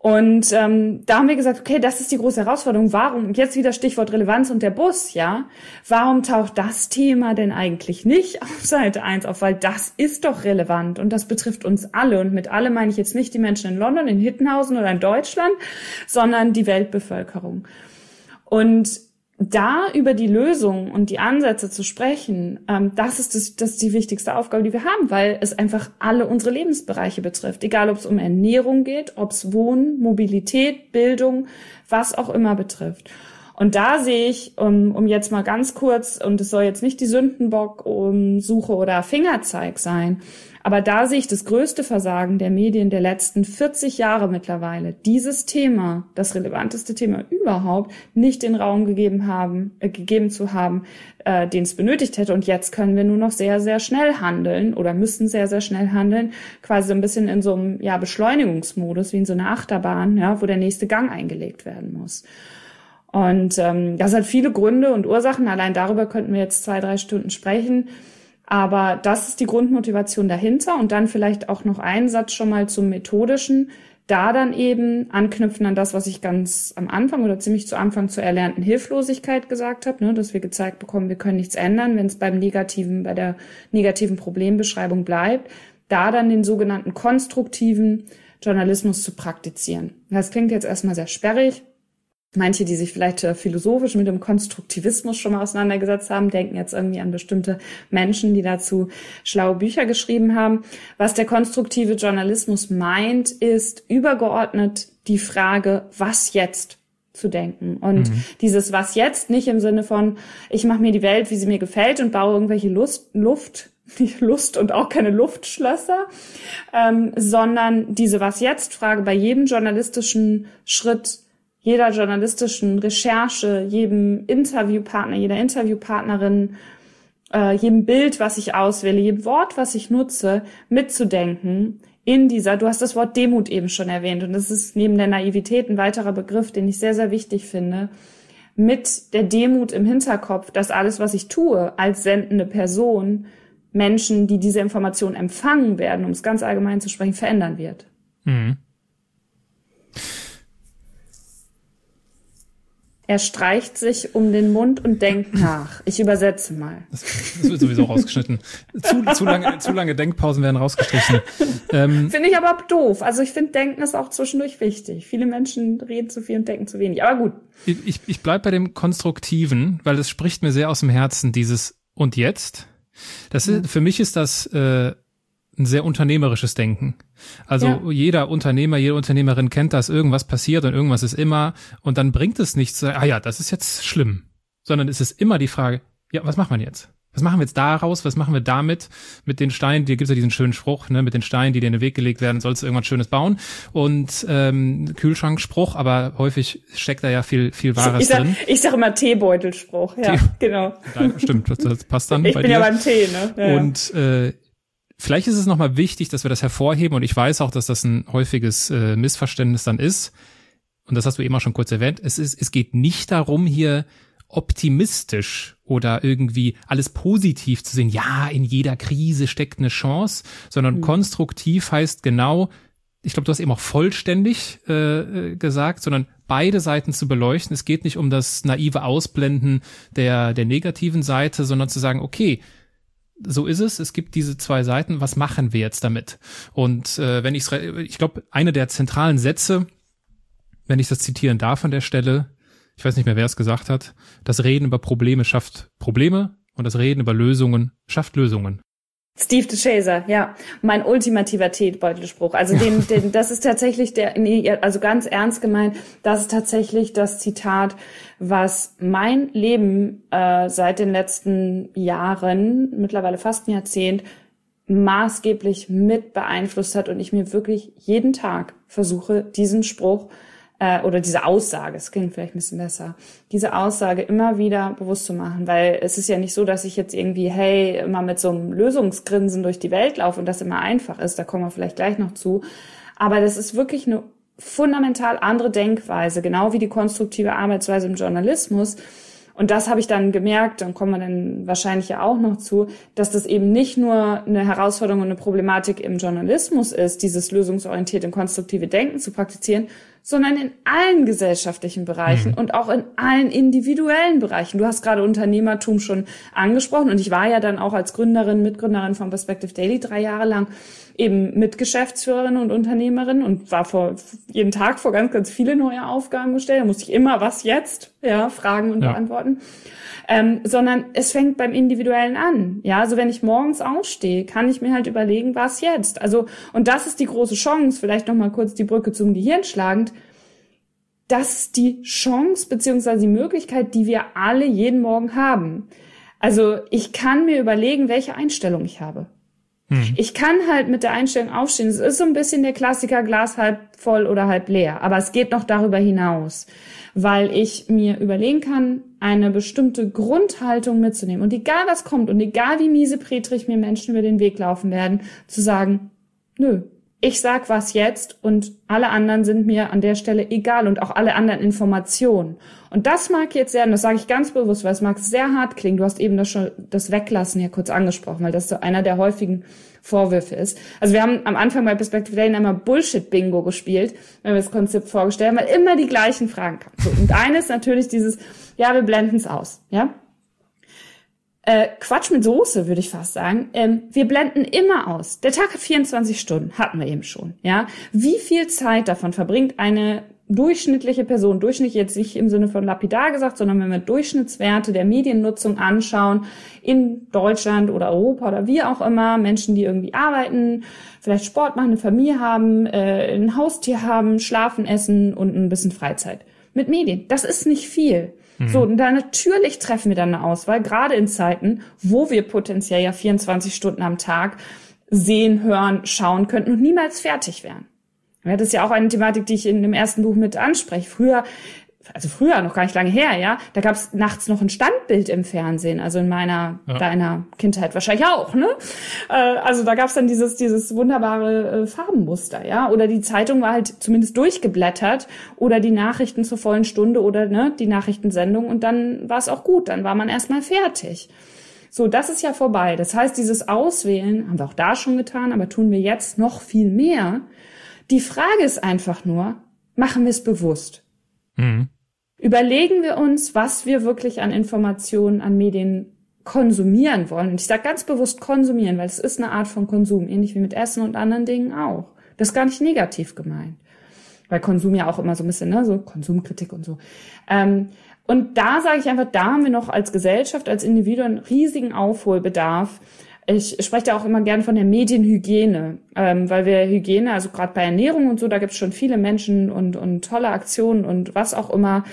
Und da haben wir gesagt, okay, das ist die große Herausforderung. Warum, jetzt wieder Stichwort Relevanz und der Bus, ja, warum taucht das Thema denn eigentlich nicht auf Seite 1 auf? Weil das ist doch relevant und das betrifft uns alle. Und mit alle meine ich jetzt nicht die Menschen in London, in Hittenhausen oder in Deutschland, sondern die Weltbevölkerung. Und da über die Lösungen und die Ansätze zu sprechen, das ist die wichtigste Aufgabe, die wir haben, weil es einfach alle unsere Lebensbereiche betrifft. Egal, ob es um Ernährung geht, ob es Wohnen, Mobilität, Bildung, was auch immer betrifft. Und da sehe ich, um jetzt mal ganz kurz, und es soll jetzt nicht die Sündenbock-Suche oder Fingerzeig sein, aber da sehe ich das größte Versagen der Medien der letzten 40 Jahre mittlerweile, dieses Thema, das relevanteste Thema überhaupt, nicht den Raum gegeben zu haben, den es benötigt hätte. Und jetzt können wir nur noch sehr, sehr schnell handeln oder müssen sehr, sehr schnell handeln, quasi so ein bisschen in so einem Beschleunigungsmodus, wie in so einer Achterbahn, wo der nächste Gang eingelegt werden muss. Und das hat viele Gründe und Ursachen. Allein darüber könnten wir jetzt 2-3 Stunden sprechen. Aber das ist die Grundmotivation dahinter. Und dann vielleicht auch noch einen Satz schon mal zum Methodischen. Da dann eben anknüpfen an das, was ich ganz am Anfang oder ziemlich zu Anfang zur erlernten Hilflosigkeit gesagt habe, dass wir gezeigt bekommen, wir können nichts ändern, wenn es bei der negativen Problembeschreibung bleibt. Da dann den sogenannten konstruktiven Journalismus zu praktizieren. Das klingt jetzt erstmal sehr sperrig. Manche, die sich vielleicht philosophisch mit dem Konstruktivismus schon mal auseinandergesetzt haben, denken jetzt irgendwie an bestimmte Menschen, die dazu schlaue Bücher geschrieben haben. Was der konstruktive Journalismus meint, ist übergeordnet die Frage, was jetzt zu denken. Und dieses was jetzt nicht im Sinne von, ich mache mir die Welt, wie sie mir gefällt und baue irgendwelche nicht Lust und auch keine Luftschlösser, sondern diese was jetzt Frage bei jedem journalistischen Schritt, jeder journalistischen Recherche, jedem Interviewpartner, jeder Interviewpartnerin, jedem Bild, was ich auswähle, jedem Wort, was ich nutze, mitzudenken in du hast das Wort Demut eben schon erwähnt und das ist neben der Naivität ein weiterer Begriff, den ich sehr, sehr wichtig finde, mit der Demut im Hinterkopf, dass alles, was ich tue als sendende Person, Menschen, die diese Information empfangen werden, um es ganz allgemein zu sprechen, verändern wird. Mhm. Er streicht sich um den Mund und denkt nach. Ich übersetze mal. Das wird sowieso rausgeschnitten. Zu lange Denkpausen werden rausgestrichen. Finde ich aber doof. Also ich finde, Denken ist auch zwischendurch wichtig. Viele Menschen reden zu viel und denken zu wenig. Aber gut. Ich bleib bei dem Konstruktiven, weil es spricht mir sehr aus dem Herzen, dieses und jetzt. Für mich ist das ein sehr unternehmerisches Denken. Also jeder Unternehmer, jede Unternehmerin kennt das, irgendwas passiert und irgendwas ist immer und dann bringt es nichts, das ist jetzt schlimm, sondern es ist immer die Frage, was macht man jetzt? Was machen wir jetzt daraus? Was machen wir damit? Mit den Steinen, dir gibt's ja diesen schönen Spruch, mit den Steinen, die dir in den Weg gelegt werden, sollst du irgendwas Schönes bauen. Und Kühlschrankspruch, aber häufig steckt da ja viel Wahres drin. Ich sag immer Teebeutelspruch, genau. Stimmt, das passt dann bei dir. Ich bin ja beim Tee, Ja. Und vielleicht ist es nochmal wichtig, dass wir das hervorheben und ich weiß auch, dass das ein häufiges Missverständnis dann ist und das hast du eben auch schon kurz erwähnt, es geht nicht darum, hier optimistisch oder irgendwie alles positiv zu sehen, in jeder Krise steckt eine Chance, sondern konstruktiv heißt genau, ich glaube, du hast eben auch vollständig gesagt, sondern beide Seiten zu beleuchten. Es geht nicht um das naive Ausblenden der negativen Seite, sondern zu sagen, okay, so ist es gibt diese zwei Seiten, was machen wir jetzt damit? Und ich glaube, eine der zentralen Sätze, wenn ich das zitieren darf an der Stelle, ich weiß nicht mehr, wer es gesagt hat, das Reden über Probleme schafft Probleme und das Reden über Lösungen schafft Lösungen. Steve DeShazer, mein ultimativer Teebeutelspruch. Also das ist tatsächlich also ganz ernst gemeint, das ist tatsächlich das Zitat, was mein Leben seit den letzten Jahren, mittlerweile fast ein Jahrzehnt, maßgeblich mit beeinflusst hat und ich mir wirklich jeden Tag versuche, diesen Spruch oder diese Aussage, es klingt vielleicht ein bisschen besser, diese Aussage immer wieder bewusst zu machen, weil es ist ja nicht so, dass ich jetzt irgendwie, immer mit so einem Lösungsgrinsen durch die Welt laufe und das immer einfach ist, da kommen wir vielleicht gleich noch zu, aber das ist wirklich eine fundamental andere Denkweise, genau wie die konstruktive Arbeitsweise im Journalismus. Und das habe ich dann gemerkt, dann kommen wir dann wahrscheinlich ja auch noch zu, dass das eben nicht nur eine Herausforderung und eine Problematik im Journalismus ist, dieses lösungsorientierte und konstruktive Denken zu praktizieren, sondern in allen gesellschaftlichen Bereichen und auch in allen individuellen Bereichen. Du hast gerade Unternehmertum schon angesprochen und ich war ja dann auch als Mitgründerin von Perspective Daily 3 Jahre lang eben Mitgeschäftsführerin und Unternehmerin und war jeden Tag vor ganz, ganz viele neue Aufgaben gestellt. Da musste ich immer was jetzt, fragen und beantworten. Sondern es fängt beim Individuellen an. Ja, also wenn ich morgens aufstehe, kann ich mir halt überlegen, was jetzt? Also, und das ist die große Chance, vielleicht nochmal kurz die Brücke zum Gehirn schlagend. Das ist die Chance beziehungsweise die Möglichkeit, die wir alle jeden Morgen haben. Also ich kann mir überlegen, welche Einstellung ich habe. Ich kann halt mit der Einstellung aufstehen. Es ist so ein bisschen der Klassiker, Glas halb voll oder halb leer. Aber es geht noch darüber hinaus, weil ich mir überlegen kann, eine bestimmte Grundhaltung mitzunehmen. Und egal was kommt und egal wie miesepetrig mir Menschen über den Weg laufen werden, zu sagen, nö, ich sag was jetzt und alle anderen sind mir an der Stelle egal und auch alle anderen Informationen. Und das mag jetzt sehr, und das sage ich ganz bewusst, weil es mag sehr hart klingen, du hast eben das Weglassen ja kurz angesprochen, weil das so einer der häufigen Vorwürfe ist. Also wir haben am Anfang bei Perspective Daily einmal Bullshit-Bingo gespielt, wenn wir das Konzept vorgestellt haben, weil immer die gleichen Fragen kamen. So, und eine ist natürlich dieses, wir blenden es aus, ja. Quatsch mit Soße, würde ich fast sagen. Wir blenden immer aus. Der Tag hat 24 Stunden, hatten wir eben schon, ja. Wie viel Zeit davon verbringt eine durchschnittliche Person, durchschnittlich jetzt nicht im Sinne von lapidar gesagt, sondern wenn wir Durchschnittswerte der Mediennutzung anschauen, in Deutschland oder Europa oder wie auch immer, Menschen, die irgendwie arbeiten, vielleicht Sport machen, eine Familie haben, ein Haustier haben, schlafen, essen und ein bisschen Freizeit. Mit Medien, das ist nicht viel. So, und da natürlich treffen wir dann eine Auswahl, gerade in Zeiten, wo wir potenziell ja 24 Stunden am Tag sehen, hören, schauen könnten und niemals fertig wären. Ja, das ist ja auch eine Thematik, die ich in dem ersten Buch mit anspreche. Früher, noch gar nicht lange her, ja, da gab es nachts noch ein Standbild im Fernsehen, also in deiner Kindheit wahrscheinlich auch, ne? Also da gab es dann dieses wunderbare Farbenmuster, ja, oder die Zeitung war halt zumindest durchgeblättert oder die Nachrichten zur vollen Stunde oder die Nachrichtensendung und dann war es auch gut, dann war man erstmal fertig. So, das ist ja vorbei. Das heißt, dieses Auswählen haben wir auch da schon getan, aber tun wir jetzt noch viel mehr. Die Frage ist einfach nur, machen wir es bewusst? Überlegen wir uns, was wir wirklich an Informationen, an Medien konsumieren wollen. Und ich sage ganz bewusst konsumieren, weil es ist eine Art von Konsum, ähnlich wie mit Essen und anderen Dingen auch. Das ist gar nicht negativ gemeint. Weil Konsum ja auch immer so ein bisschen, so Konsumkritik und so. Und da sage ich einfach, da haben wir noch als Gesellschaft, als Individuen riesigen Aufholbedarf. Ich spreche da auch immer gern von der Medienhygiene, weil wir Hygiene, also gerade bei Ernährung und so, da gibt es schon viele Menschen und tolle Aktionen und was auch immer.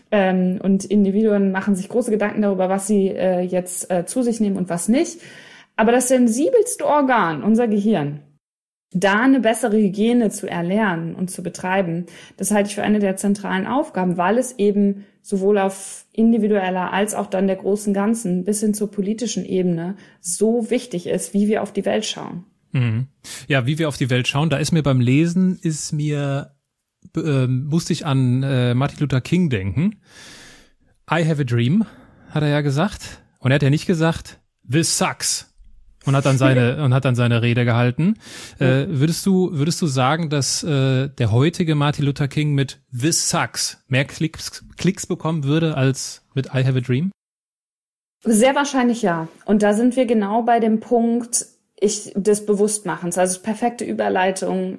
Und Individuen machen sich große Gedanken darüber, was sie jetzt zu sich nehmen und was nicht. Aber das sensibelste Organ, unser Gehirn, da eine bessere Hygiene zu erlernen und zu betreiben, das halte ich für eine der zentralen Aufgaben, weil es eben sowohl auf individueller als auch dann der großen Ganzen bis hin zur politischen Ebene so wichtig ist, wie wir auf die Welt schauen. Ja, wie wir auf die Welt schauen, da ist mir beim Lesen, musste ich an Martin Luther King denken. I have a dream, hat er ja gesagt. Und er hat ja nicht gesagt, this sucks. Und hat dann seine Rede gehalten. Würdest du sagen, dass der heutige Martin Luther King mit This Sucks mehr Klicks bekommen würde als mit I Have a Dream? Sehr wahrscheinlich ja. Und da sind wir genau bei dem Punkt des Bewusstmachens, also perfekte Überleitung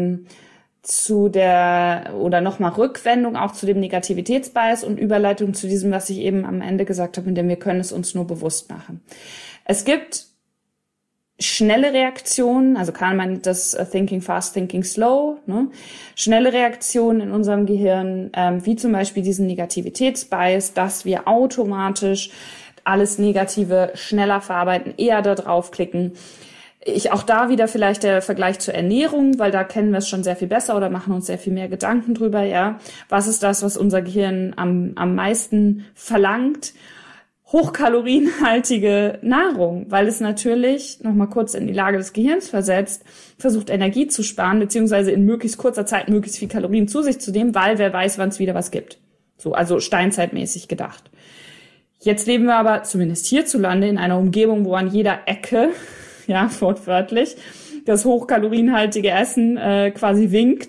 oder nochmal Rückwendung auch zu dem Negativitätsbias und Überleitung zu diesem, was ich eben am Ende gesagt habe, in dem wir können es uns nur bewusst machen. Es gibt schnelle Reaktionen, also kann man das Thinking Fast, Thinking Slow, ne? Schnelle Reaktionen in unserem Gehirn, wie zum Beispiel diesen Negativitätsbias, dass wir automatisch alles Negative schneller verarbeiten, eher da draufklicken. Auch da wieder vielleicht der Vergleich zur Ernährung, weil da kennen wir es schon sehr viel besser oder machen uns sehr viel mehr Gedanken drüber, ja. Was ist das, was unser Gehirn am meisten verlangt? Hochkalorienhaltige Nahrung, weil es natürlich, nochmal kurz in die Lage des Gehirns versetzt, versucht Energie zu sparen, beziehungsweise in möglichst kurzer Zeit möglichst viel Kalorien zu sich zu nehmen, weil wer weiß, wann es wieder was gibt. So, also steinzeitmäßig gedacht. Jetzt leben wir aber, zumindest hierzulande, in einer Umgebung, wo an jeder Ecke, ja, wortwörtlich, das hochkalorienhaltige Essen quasi winkt.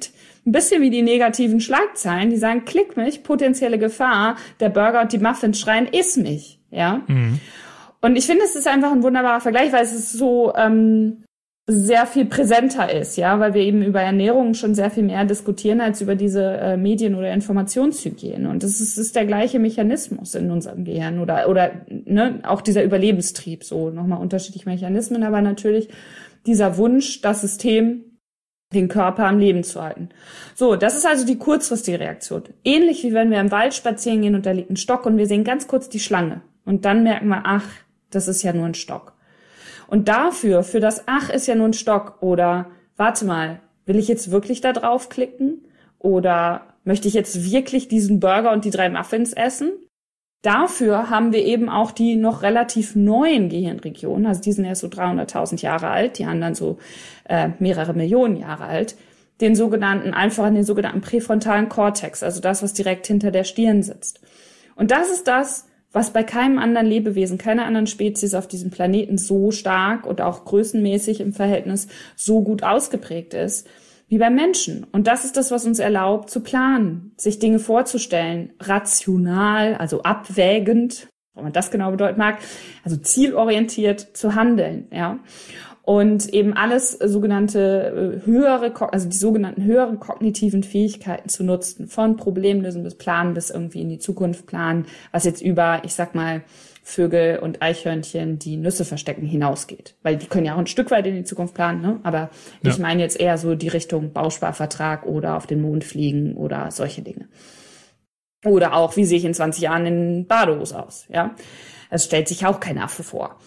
ein bisschen wie die negativen Schlagzeilen, die sagen, klick mich, potenzielle Gefahr, der Burger und die Muffins schreien, iss mich, ja. Mhm. Und ich finde, es ist einfach ein wunderbarer Vergleich, weil es ist so sehr viel präsenter ist, ja, weil wir eben über Ernährung schon sehr viel mehr diskutieren als über diese Medien- oder Informationshygiene. Und das ist der gleiche Mechanismus in unserem Gehirn oder ne, auch dieser Überlebenstrieb, so nochmal unterschiedliche Mechanismen, aber natürlich dieser Wunsch, das System, den Körper am Leben zu halten. So, das ist also die kurzfristige Reaktion. Ähnlich wie wenn wir im Wald spazieren gehen und da liegt ein Stock und wir sehen ganz kurz die Schlange. Und dann merken wir, ach, das ist ja nur ein Stock. Und für das ach, ist ja nur ein Stock oder warte mal, will ich jetzt wirklich da draufklicken? Oder möchte ich jetzt wirklich diesen Burger und die 3 Muffins essen? Dafür haben wir eben auch die noch relativ neuen Gehirnregionen, also die sind erst so 300.000 Jahre alt, die anderen so mehrere Millionen Jahre alt, den sogenannten präfrontalen Kortex, also das, was direkt hinter der Stirn sitzt. Und das ist das, was bei keinem anderen Lebewesen, keiner anderen Spezies auf diesem Planeten so stark und auch größenmäßig im Verhältnis so gut ausgeprägt ist, wie beim Menschen. Und das ist das, was uns erlaubt, zu planen, sich Dinge vorzustellen, rational, also abwägend, wenn man das genau bedeuten mag, also zielorientiert zu handeln, ja. Und eben alles sogenannte die sogenannten höheren kognitiven Fähigkeiten zu nutzen, von Problemlösen bis Planen bis irgendwie in die Zukunft planen, was jetzt über, ich sag mal, Vögel und Eichhörnchen, die Nüsse verstecken, hinausgeht. Weil die können ja auch ein Stück weit in die Zukunft planen, ne? Aber ich meine jetzt eher so die Richtung Bausparvertrag oder auf den Mond fliegen oder solche Dinge. Oder auch, wie sehe ich in 20 Jahren in Badehose aus, ja? Das stellt sich auch kein Affe vor.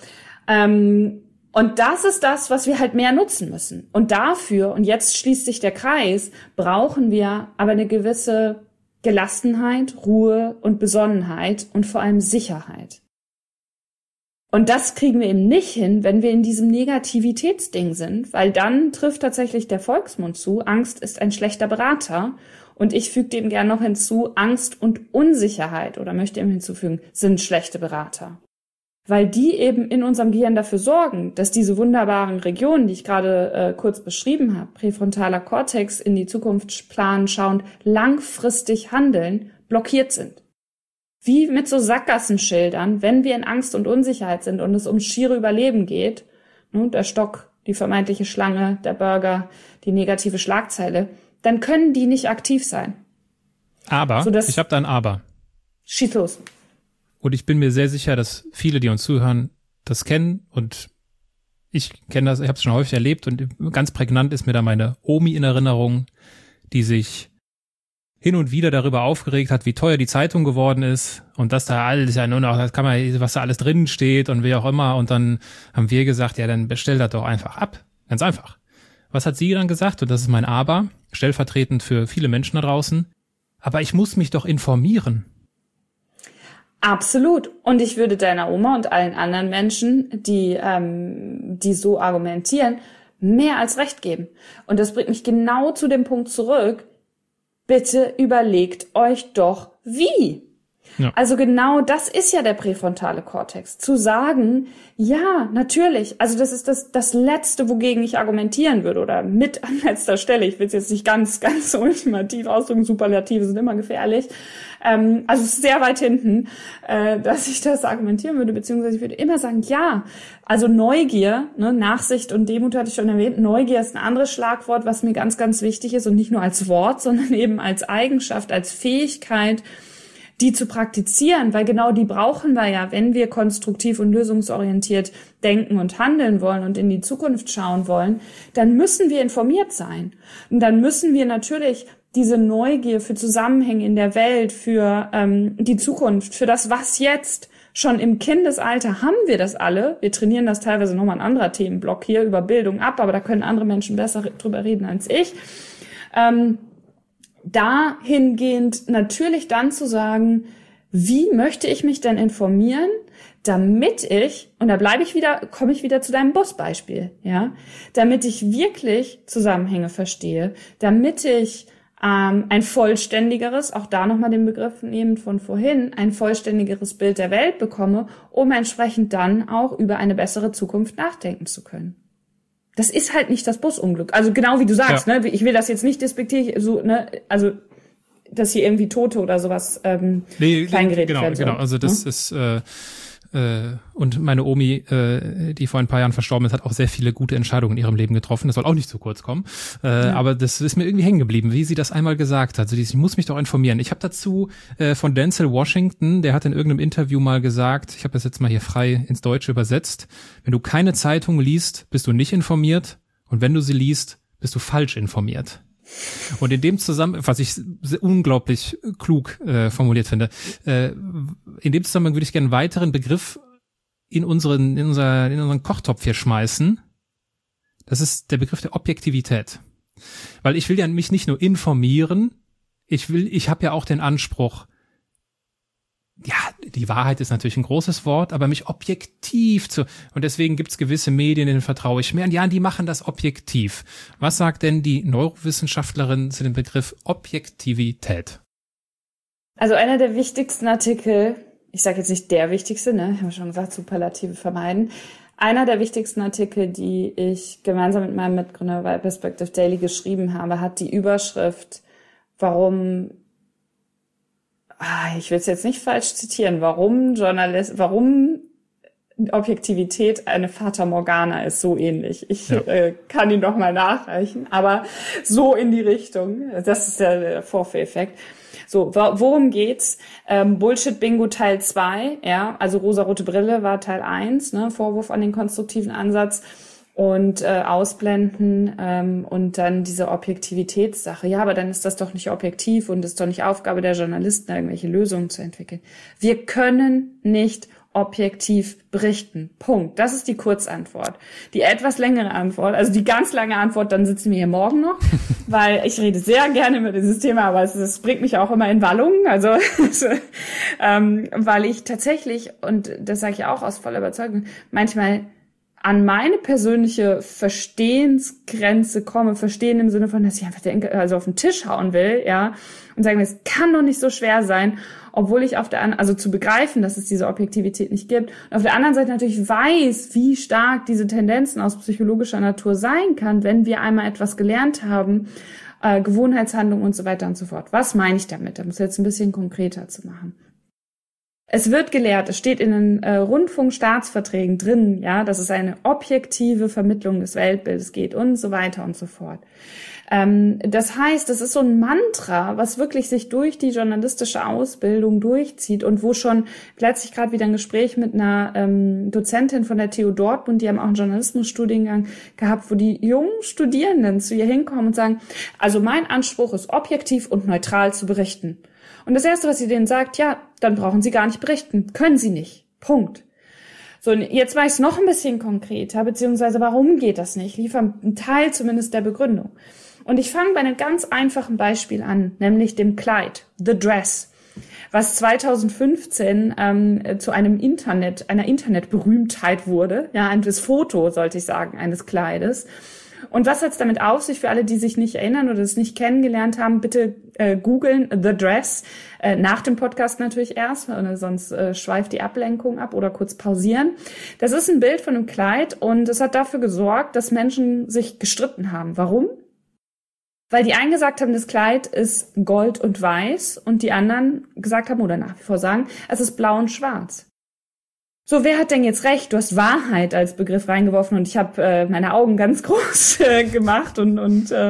Und das ist das, was wir halt mehr nutzen müssen. Und dafür, und jetzt schließt sich der Kreis, brauchen wir aber eine gewisse Gelassenheit, Ruhe und Besonnenheit und vor allem Sicherheit. Und das kriegen wir eben nicht hin, wenn wir in diesem Negativitätsding sind, weil dann trifft tatsächlich der Volksmund zu, Angst ist ein schlechter Berater. Und ich füge dem gerne noch hinzu, Angst und Unsicherheit, oder möchte eben hinzufügen, sind schlechte Berater. Weil die eben in unserem Gehirn dafür sorgen, dass diese wunderbaren Regionen, die ich gerade kurz beschrieben habe, präfrontaler Kortex, in die Zukunft planen, schauend, langfristig handeln, blockiert sind. Wie mit so Sackgassenschildern, wenn wir in Angst und Unsicherheit sind und es ums schiere Überleben geht, der Stock, die vermeintliche Schlange, der Burger, die negative Schlagzeile, dann können die nicht aktiv sein. Aber, ich habe da ein Aber. Schieß los. Und ich bin mir sehr sicher, dass viele, die uns zuhören, das kennen. Und ich kenne das, ich habe es schon häufig erlebt. Und ganz prägnant ist mir da meine Omi in Erinnerung, die sich hin und wieder darüber aufgeregt hat, wie teuer die Zeitung geworden ist. Und dass da alles ja nur noch, das kann man, was da alles drin steht und wie auch immer. Und dann haben wir gesagt, ja, dann bestell das doch einfach ab. Ganz einfach. Was hat sie dann gesagt? Und das ist mein Aber, stellvertretend für viele Menschen da draußen. Aber ich muss mich doch informieren. Absolut. Und ich würde deiner Oma und allen anderen Menschen, die so argumentieren, mehr als recht geben. Und das bringt mich genau zu dem Punkt zurück. Bitte überlegt euch doch, wie. Ja. Also genau das ist ja der präfrontale Kortex. Zu sagen, ja, natürlich, also das ist das Letzte, wogegen ich argumentieren würde oder mit an letzter Stelle. Ich will es jetzt nicht ganz ultimativ ausdrücken, Superlative sind immer gefährlich. Also es ist sehr weit hinten, dass ich das argumentieren würde, beziehungsweise ich würde immer sagen, ja, also Neugier, ne, Nachsicht und Demut hatte ich schon erwähnt, Neugier ist ein anderes Schlagwort, was mir ganz, ganz wichtig ist und nicht nur als Wort, sondern eben als Eigenschaft, als Fähigkeit, die zu praktizieren, weil genau die brauchen wir ja, wenn wir konstruktiv und lösungsorientiert denken und handeln wollen und in die Zukunft schauen wollen, dann müssen wir informiert sein. Und dann müssen wir natürlich diese Neugier für Zusammenhänge in der Welt, für die Zukunft, für das Was jetzt, schon im Kindesalter haben wir das alle. Wir trainieren das teilweise nochmal ein anderer Themenblock hier über Bildung ab, aber da können andere Menschen besser drüber reden als ich. Dahingehend natürlich dann zu sagen, wie möchte ich mich denn informieren, damit ich, und da komme ich wieder zu deinem Busbeispiel, ja, damit ich wirklich Zusammenhänge verstehe, damit ich ein vollständigeres, auch da nochmal den Begriff nehmen von vorhin, ein vollständigeres Bild der Welt bekomme, um entsprechend dann auch über eine bessere Zukunft nachdenken zu können. das ist halt nicht das Busunglück. Also genau wie du sagst, ne? Ich will das jetzt nicht despektierlich, so, ne? Also, dass hier irgendwie Tote oder sowas kleingeredet werden. Genau. Also das ist und meine Omi, die vor ein paar Jahren verstorben ist, hat auch sehr viele gute Entscheidungen in ihrem Leben getroffen. Das soll auch nicht zu kurz kommen. Aber das ist mir irgendwie hängen geblieben, wie sie das einmal gesagt hat. Also ich muss mich doch informieren. Ich habe dazu von Denzel Washington, der hat in irgendeinem Interview mal gesagt, ich habe das jetzt mal hier frei ins Deutsche übersetzt, wenn du keine Zeitung liest, bist du nicht informiert. Und wenn du sie liest, bist du falsch informiert. Und in dem Zusammenhang, was ich unglaublich klug formuliert finde, in dem Zusammenhang würde ich gerne einen weiteren Begriff in unseren Kochtopf hier schmeißen. Das ist der Begriff der Objektivität. Weil ich will ja mich nicht nur informieren, ich habe ja auch den Anspruch, ja, die Wahrheit ist natürlich ein großes Wort, aber mich objektiv und deswegen gibt's gewisse Medien, denen vertraue ich mehr. Und ja, die machen das objektiv. Was sagt denn die Neurowissenschaftlerin zu dem Begriff Objektivität? Also einer der wichtigsten Artikel, ich sage jetzt nicht der wichtigste, ne, ich habe schon gesagt, Superlative vermeiden. Einer der wichtigsten Artikel, die ich gemeinsam mit meinem Mitgründer bei Perspective Daily geschrieben habe, hat die Überschrift, warum ich will es jetzt nicht falsch zitieren, warum Objektivität eine Fata Morgana ist, so ähnlich. Ich kann ihn doch mal nachreichen, aber so in die Richtung. Das ist der Vorführeffekt. So, worum geht's? Bullshit-Bingo Teil 2, ja, also rosarote Brille war Teil 1, ne, Vorwurf an den konstruktiven Ansatz. Und ausblenden und dann diese Objektivitätssache. Ja, aber dann ist das doch nicht objektiv und ist doch nicht Aufgabe der Journalisten, irgendwelche Lösungen zu entwickeln. Wir können nicht objektiv berichten. Punkt. Das ist die Kurzantwort. Die etwas längere Antwort, also die ganz lange Antwort, dann sitzen wir hier morgen noch, weil ich rede sehr gerne über dieses Thema, aber es bringt mich auch immer in Wallungen. Also weil ich tatsächlich, und das sage ich auch aus voller Überzeugung, manchmal an meine persönliche Verstehensgrenze komme, verstehen im Sinne von, dass ich einfach also auf den Tisch hauen will, ja, und sagen, es kann doch nicht so schwer sein, obwohl ich also zu begreifen, dass es diese Objektivität nicht gibt. Und auf der anderen Seite natürlich weiß, wie stark diese Tendenzen aus psychologischer Natur sein kann, wenn wir einmal etwas gelernt haben, Gewohnheitshandlungen und so weiter und so fort. Was meine ich damit? Da muss ich jetzt ein bisschen konkreter zu machen. Es wird gelehrt, es steht in den Rundfunkstaatsverträgen drin, ja, dass es eine objektive Vermittlung des Weltbildes geht und so weiter und so fort. Das heißt, es ist so ein Mantra, was wirklich sich durch die journalistische Ausbildung durchzieht und wo schon letztlich gerade wieder ein Gespräch mit einer Dozentin von der TU Dortmund, die haben auch einen Journalismusstudiengang gehabt, wo die jungen Studierenden zu ihr hinkommen und sagen, also mein Anspruch ist, objektiv und neutral zu berichten. Und das Erste, was sie denen sagt, ja, dann brauchen sie gar nicht berichten. Können sie nicht. Punkt. So, jetzt war ich es noch ein bisschen konkreter, beziehungsweise warum geht das nicht? Ich liefere einen Teil zumindest der Begründung. Und ich fange bei einem ganz einfachen Beispiel an, nämlich dem Kleid, The Dress, was 2015 zu einer Internetberühmtheit wurde. Ja, das Foto, sollte ich sagen, eines Kleides. Und was hat's damit auf sich? Für alle, die sich nicht erinnern oder es nicht kennengelernt haben, bitte googeln The Dress, nach dem Podcast natürlich erst, sonst schweift die Ablenkung ab, oder kurz pausieren. Das ist ein Bild von einem Kleid und es hat dafür gesorgt, dass Menschen sich gestritten haben. Warum? Weil die einen gesagt haben, das Kleid ist gold und weiß und die anderen gesagt haben oder nach wie vor sagen, es ist blau und schwarz. So, wer hat denn jetzt recht? Du hast Wahrheit als Begriff reingeworfen und ich habe meine Augen ganz groß gemacht und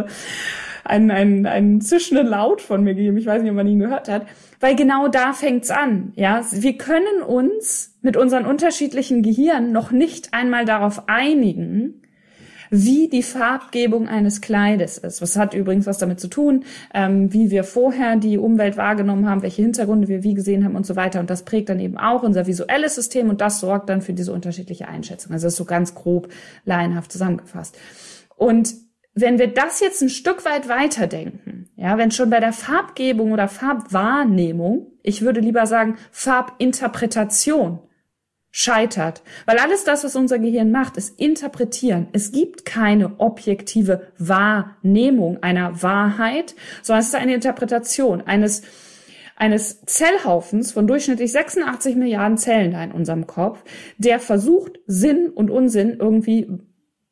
einen zischenden Laut von mir gegeben. Ich weiß nicht, ob man ihn gehört hat. Weil genau da fängt's an. Ja, wir können uns mit unseren unterschiedlichen Gehirnen noch nicht einmal darauf einigen, wie die Farbgebung eines Kleides ist. Was hat übrigens was damit zu tun, wie wir vorher die Umwelt wahrgenommen haben, welche Hintergründe wir wie gesehen haben und so weiter. Und das prägt dann eben auch unser visuelles System und das sorgt dann für diese unterschiedliche Einschätzung. Also das ist so ganz grob laienhaft zusammengefasst. Und wenn wir das jetzt ein Stück weit weiterdenken, ja, wenn schon bei der Farbgebung oder Farbwahrnehmung, ich würde lieber sagen Farbinterpretation, scheitert. Weil alles das, was unser Gehirn macht, ist interpretieren. Es gibt keine objektive Wahrnehmung einer Wahrheit, sondern es ist eine Interpretation eines Zellhaufens von durchschnittlich 86 Milliarden Zellen da in unserem Kopf, der versucht, Sinn und Unsinn irgendwie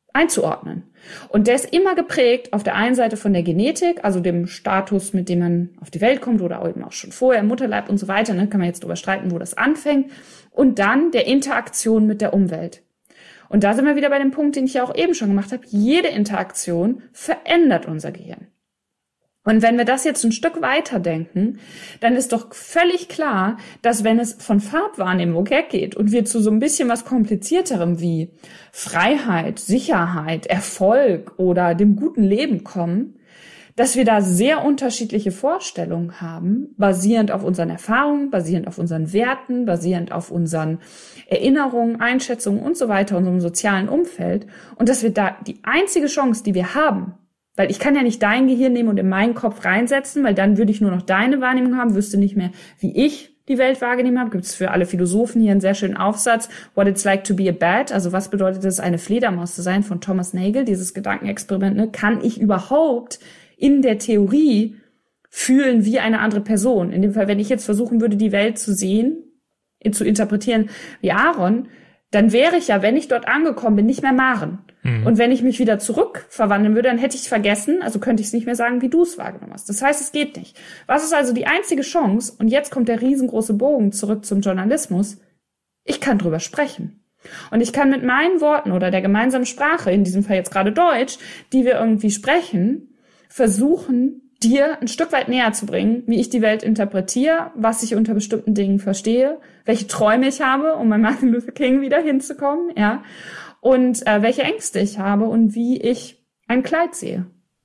einzuordnen. Und der ist immer geprägt auf der einen Seite von der Genetik, also dem Status, mit dem man auf die Welt kommt oder eben auch schon vorher im Mutterleib und so weiter, ne, kann man jetzt drüber streiten, wo das anfängt. Und dann der Interaktion mit der Umwelt. Und da sind wir wieder bei dem Punkt, den ich ja auch eben schon gemacht habe. Jede Interaktion verändert unser Gehirn. Und wenn wir das jetzt ein Stück weiter denken, dann ist doch völlig klar, dass wenn es von Farbwahrnehmung weggeht und wir zu so ein bisschen was Komplizierterem wie Freiheit, Sicherheit, Erfolg oder dem guten Leben kommen, dass wir da sehr unterschiedliche Vorstellungen haben, basierend auf unseren Erfahrungen, basierend auf unseren Werten, basierend auf unseren Erinnerungen, Einschätzungen und so weiter, unserem sozialen Umfeld. Und dass wir da die einzige Chance, die wir haben, weil ich kann ja nicht dein Gehirn nehmen und in meinen Kopf reinsetzen, weil dann würde ich nur noch deine Wahrnehmung haben, wüsste nicht mehr, wie ich die Welt wahrgenommen habe. Gibt es für alle Philosophen hier einen sehr schönen Aufsatz, What It's Like to be a Bat, also was bedeutet es, eine Fledermaus zu sein, von Thomas Nagel, dieses Gedankenexperiment, ne? Kann ich überhaupt in der Theorie fühlen wie eine andere Person? In dem Fall, wenn ich jetzt versuchen würde, die Welt zu sehen, zu interpretieren wie Aaron, dann wäre ich ja, wenn ich dort angekommen bin, nicht mehr Maren. Und wenn ich mich wieder zurück verwandeln würde, dann hätte ich es vergessen, also könnte ich es nicht mehr sagen, wie du es wahrgenommen hast. Das heißt, es geht nicht. Was ist also die einzige Chance? Und jetzt kommt der riesengroße Bogen zurück zum Journalismus. Ich kann drüber sprechen. Und ich kann mit meinen Worten oder der gemeinsamen Sprache, in diesem Fall jetzt gerade Deutsch, die wir irgendwie sprechen, versuchen, dir ein Stück weit näher zu bringen, wie ich die Welt interpretiere, was ich unter bestimmten Dingen verstehe, welche Träume ich habe, um bei Martin Luther King wieder hinzukommen, ja, und welche Ängste ich habe und wie ich ein Kleid sehe.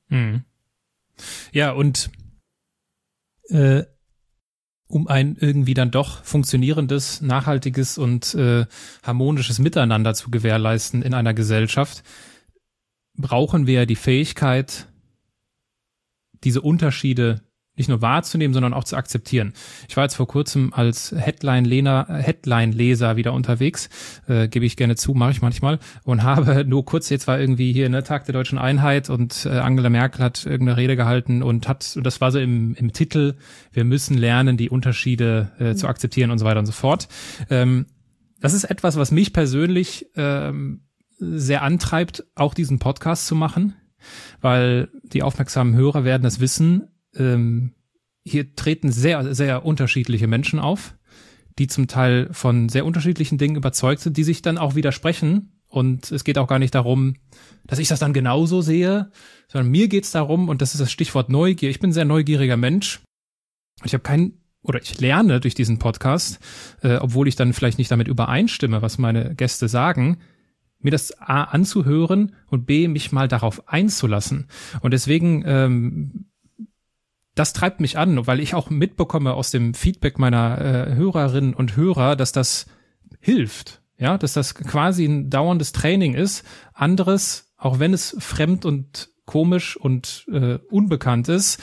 Ja, und um ein irgendwie dann doch funktionierendes, nachhaltiges und harmonisches Miteinander zu gewährleisten in einer Gesellschaft, brauchen wir die Fähigkeit, diese Unterschiede nicht nur wahrzunehmen, sondern auch zu akzeptieren. Ich war jetzt vor kurzem als Headline-Leser wieder unterwegs, gebe ich gerne zu, mache ich manchmal, und habe nur kurz, jetzt war irgendwie hier Tag der Deutschen Einheit und Angela Merkel hat irgendeine Rede gehalten und das war so im Titel, wir müssen lernen, die Unterschiede zu akzeptieren und so weiter und so fort. Das ist etwas, was mich persönlich sehr antreibt, auch diesen Podcast zu machen, weil die aufmerksamen Hörer werden es wissen, hier treten sehr, sehr unterschiedliche Menschen auf, die zum Teil von sehr unterschiedlichen Dingen überzeugt sind, die sich dann auch widersprechen. Und es geht auch gar nicht darum, dass ich das dann genauso sehe, sondern mir geht es darum, und das ist das Stichwort Neugier, ich bin ein sehr neugieriger Mensch. Ich lerne durch diesen Podcast, obwohl ich dann vielleicht nicht damit übereinstimme, was meine Gäste sagen, mir das A anzuhören und B mich mal darauf einzulassen. Und deswegen das treibt mich an, weil ich auch mitbekomme aus dem Feedback meiner Hörerinnen und Hörer, dass das hilft, ja, dass das quasi ein dauerndes Training ist, anderes, auch wenn es fremd und komisch und unbekannt ist,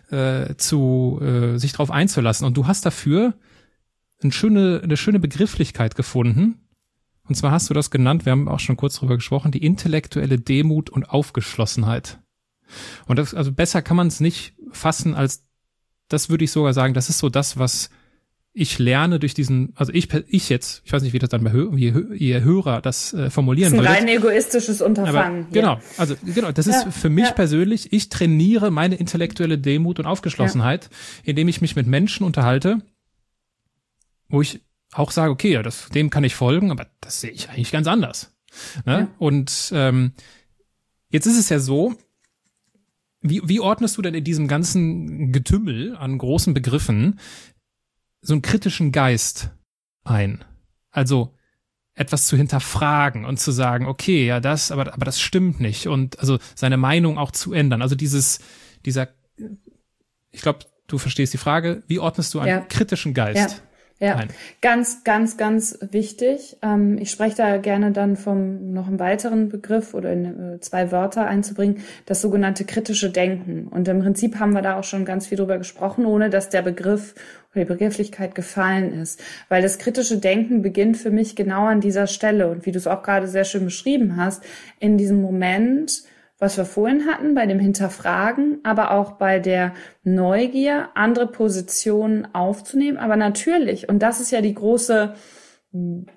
sich darauf einzulassen. Und du hast dafür eine schöne Begrifflichkeit gefunden. Und zwar hast du das genannt, wir haben auch schon kurz drüber gesprochen, die intellektuelle Demut und Aufgeschlossenheit. Und das, also besser kann man es nicht fassen als, das würde ich sogar sagen, das ist so das, was ich lerne durch diesen, also ich jetzt, ich weiß nicht, wie das dann bei ihr Hörer das formulieren wollt. Das ist ein rein egoistisches Unterfangen. Aber genau, das ist für mich persönlich, ich trainiere meine intellektuelle Demut und Aufgeschlossenheit, indem ich mich mit Menschen unterhalte, wo ich auch sage, okay, ja, dem kann ich folgen, aber das sehe ich eigentlich ganz anders. Ne? Ja. Und jetzt ist es ja so, wie ordnest du denn in diesem ganzen Getümmel an großen Begriffen so einen kritischen Geist ein? Also etwas zu hinterfragen und zu sagen, okay, ja, aber das stimmt nicht. Und also seine Meinung auch zu ändern. Also ich glaube, du verstehst die Frage, wie ordnest du einen kritischen Geist? Ja, ganz, ganz, ganz wichtig. Ich spreche da gerne dann vom noch einen weiteren Begriff oder in 2 Wörter einzubringen, das sogenannte kritische Denken. Und im Prinzip haben wir da auch schon ganz viel drüber gesprochen, ohne dass der Begriff oder die Begrifflichkeit gefallen ist. Weil das kritische Denken beginnt für mich genau an dieser Stelle. Und wie du es auch gerade sehr schön beschrieben hast, in diesem Moment, was wir vorhin hatten, bei dem Hinterfragen, aber auch bei der Neugier, andere Positionen aufzunehmen. Aber natürlich, und das ist ja die große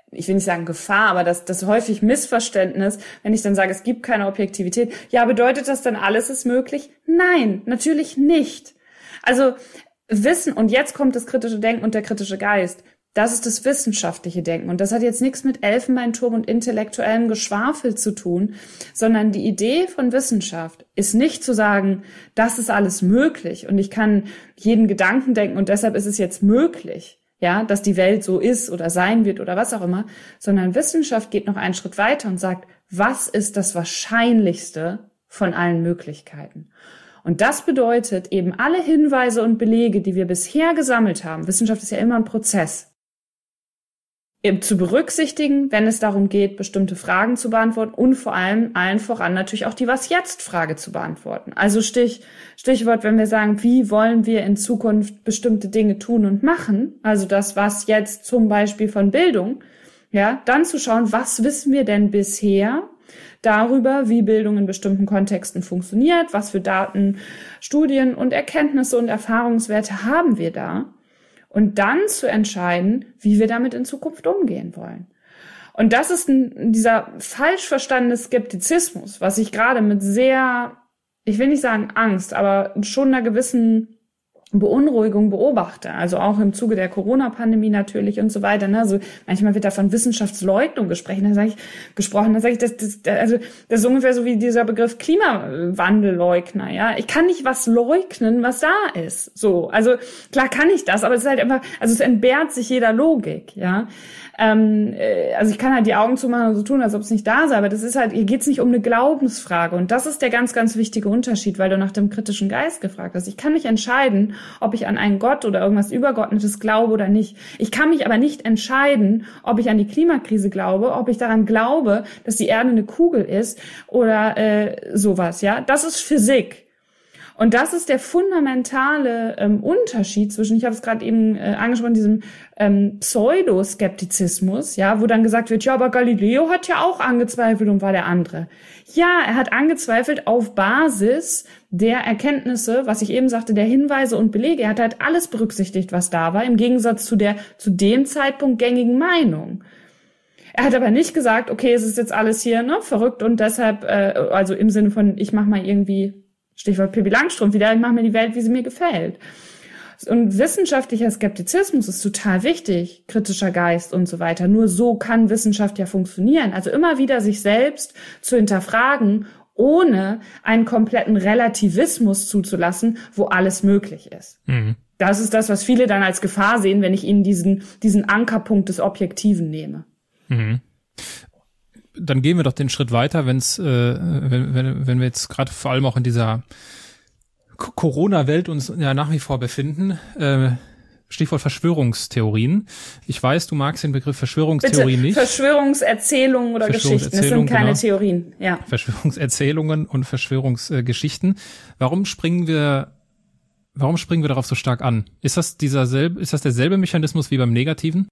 ich will nicht sagen Gefahr, aber das häufig Missverständnis, wenn ich dann sage, es gibt keine Objektivität. Ja, bedeutet das dann, alles ist möglich? Nein, natürlich nicht. Also Wissen, und jetzt kommt das kritische Denken und der kritische Geist. Das ist das wissenschaftliche Denken. Und das hat jetzt nichts mit Elfenbeinturm und intellektuellem Geschwafel zu tun, sondern die Idee von Wissenschaft ist nicht zu sagen, das ist alles möglich und ich kann jeden Gedanken denken und deshalb ist es jetzt möglich, ja, dass die Welt so ist oder sein wird oder was auch immer, sondern Wissenschaft geht noch einen Schritt weiter und sagt, was ist das Wahrscheinlichste von allen Möglichkeiten? Und das bedeutet eben alle Hinweise und Belege, die wir bisher gesammelt haben, Wissenschaft ist ja immer ein Prozess, eben zu berücksichtigen, wenn es darum geht, bestimmte Fragen zu beantworten und vor allem allen voran natürlich auch die Was-Jetzt-Frage zu beantworten. Also Stichwort, wenn wir sagen, wie wollen wir in Zukunft bestimmte Dinge tun und machen, also das Was jetzt zum Beispiel von Bildung, ja, dann zu schauen, was wissen wir denn bisher darüber, wie Bildung in bestimmten Kontexten funktioniert, was für Daten, Studien und Erkenntnisse und Erfahrungswerte haben wir da und dann zu entscheiden, wie wir damit in Zukunft umgehen wollen. Und das ist dieser falsch verstandene Skeptizismus, was ich gerade mit sehr, ich will nicht sagen Angst, aber schon einer gewissen Beunruhigung beobachte, also auch im Zuge der Corona-Pandemie natürlich und so weiter. Ne? Also manchmal wird da von Wissenschaftsleugnung gesprochen. Da sage ich, das ist ungefähr so wie dieser Begriff Klimawandelleugner. Ja, ich kann nicht was leugnen, was da ist. So, also klar kann ich das, aber es ist halt einfach, also es entbehrt sich jeder Logik. Ja, also ich kann halt die Augen zumachen und so tun, als ob es nicht da sei, aber das ist halt, hier geht's nicht um eine Glaubensfrage und das ist der ganz, ganz wichtige Unterschied, weil du nach dem kritischen Geist gefragt hast. Ich kann mich entscheiden, ob ich an einen Gott oder irgendwas Übergeordnetes glaube oder nicht. Ich kann mich aber nicht entscheiden, ob ich an die Klimakrise glaube, ob ich daran glaube, dass die Erde eine Kugel ist oder sowas. Ja, das ist Physik. Und das ist der fundamentale Unterschied zwischen, ich habe es gerade eben angesprochen, diesem Pseudoskeptizismus, ja, wo dann gesagt wird, ja, aber Galileo hat ja auch angezweifelt und war der andere. Ja, er hat angezweifelt auf Basis der Erkenntnisse, was ich eben sagte, der Hinweise und Belege. Er hat halt alles berücksichtigt, was da war, im Gegensatz zu dem Zeitpunkt gängigen Meinung. Er hat aber nicht gesagt, okay, es ist jetzt alles hier verrückt und deshalb, also im Sinne von, ich mache mal irgendwie, Stichwort Pippi Langstrumpf wieder, ich mache mir die Welt, wie sie mir gefällt. Und wissenschaftlicher Skeptizismus ist total wichtig, kritischer Geist und so weiter. Nur so kann Wissenschaft ja funktionieren. Also immer wieder sich selbst zu hinterfragen, ohne einen kompletten Relativismus zuzulassen, wo alles möglich ist. Mhm. Das ist das, was viele dann als Gefahr sehen, wenn ich ihnen diesen Ankerpunkt des Objektiven nehme. Mhm. Dann gehen wir doch den Schritt weiter, wenn wir jetzt gerade vor allem auch in dieser Corona-Welt uns ja nach wie vor befinden. Stichwort Verschwörungstheorien. Ich weiß, du magst den Begriff Verschwörungstheorien nicht. Verschwörungserzählungen oder Geschichten, das sind keine Theorien. Ja. Verschwörungserzählungen und Verschwörungsgeschichten. Warum springen wir darauf so stark an? Ist das derselbe Mechanismus wie beim Negativen?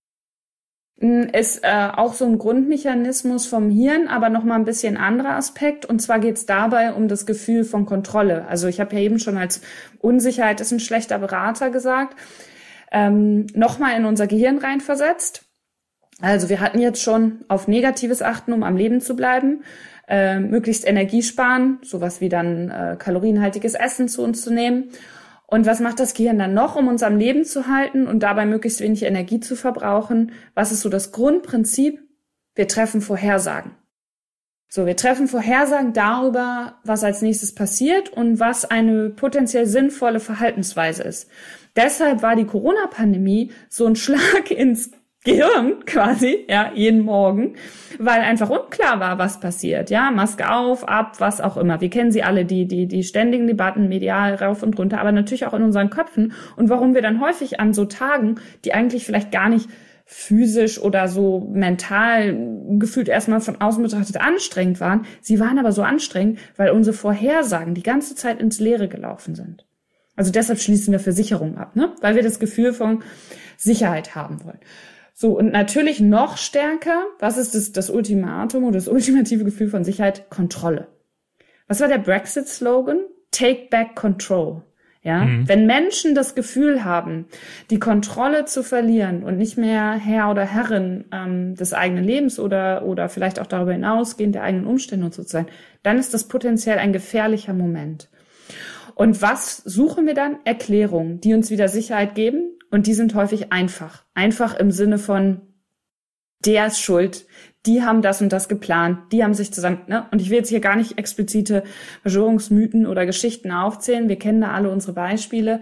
Ist auch so ein Grundmechanismus vom Hirn, aber noch mal ein bisschen anderer Aspekt. Und zwar geht es dabei um das Gefühl von Kontrolle. Also ich habe ja eben schon als Unsicherheit ist ein schlechter Berater gesagt. Noch mal in unser Gehirn reinversetzt. Also wir hatten jetzt schon auf Negatives achten, um am Leben zu bleiben. Möglichst Energie sparen, sowas wie dann kalorienhaltiges Essen zu uns zu nehmen. Und was macht das Gehirn dann noch, um uns am Leben zu halten und dabei möglichst wenig Energie zu verbrauchen? Was ist so das Grundprinzip? Wir treffen Vorhersagen. So, wir treffen Vorhersagen darüber, was als nächstes passiert und was eine potenziell sinnvolle Verhaltensweise ist. Deshalb war die Corona-Pandemie so ein Schlag ins Gehirn quasi, ja, jeden Morgen, weil einfach unklar war, was passiert, ja, Maske auf, ab, was auch immer. Wir kennen sie alle, die ständigen Debatten, medial rauf und runter, aber natürlich auch in unseren Köpfen und warum wir dann häufig an so Tagen, die eigentlich vielleicht gar nicht physisch oder so mental gefühlt erstmal von außen betrachtet anstrengend waren, sie waren aber so anstrengend, weil unsere Vorhersagen die ganze Zeit ins Leere gelaufen sind. Also deshalb schließen wir Versicherungen ab, ne? Weil wir das Gefühl von Sicherheit haben wollen. So, und natürlich noch stärker, was ist das Ultimatum oder das ultimative Gefühl von Sicherheit? Kontrolle. Was war der Brexit-Slogan? Take back control. Ja, wenn Menschen das Gefühl haben, die Kontrolle zu verlieren und nicht mehr Herr oder Herrin des eigenen Lebens oder vielleicht auch darüber hinausgehend der eigenen Umstände und so zu sein, dann ist das potenziell ein gefährlicher Moment. Und was suchen wir dann? Erklärungen, die uns wieder Sicherheit geben, und die sind häufig einfach. Einfach im Sinne von, der ist schuld, die haben das und das geplant, die haben sich zusammen, ne? Und ich will jetzt hier gar nicht explizite Verschwörungsmythen oder Geschichten aufzählen. Wir kennen da alle unsere Beispiele,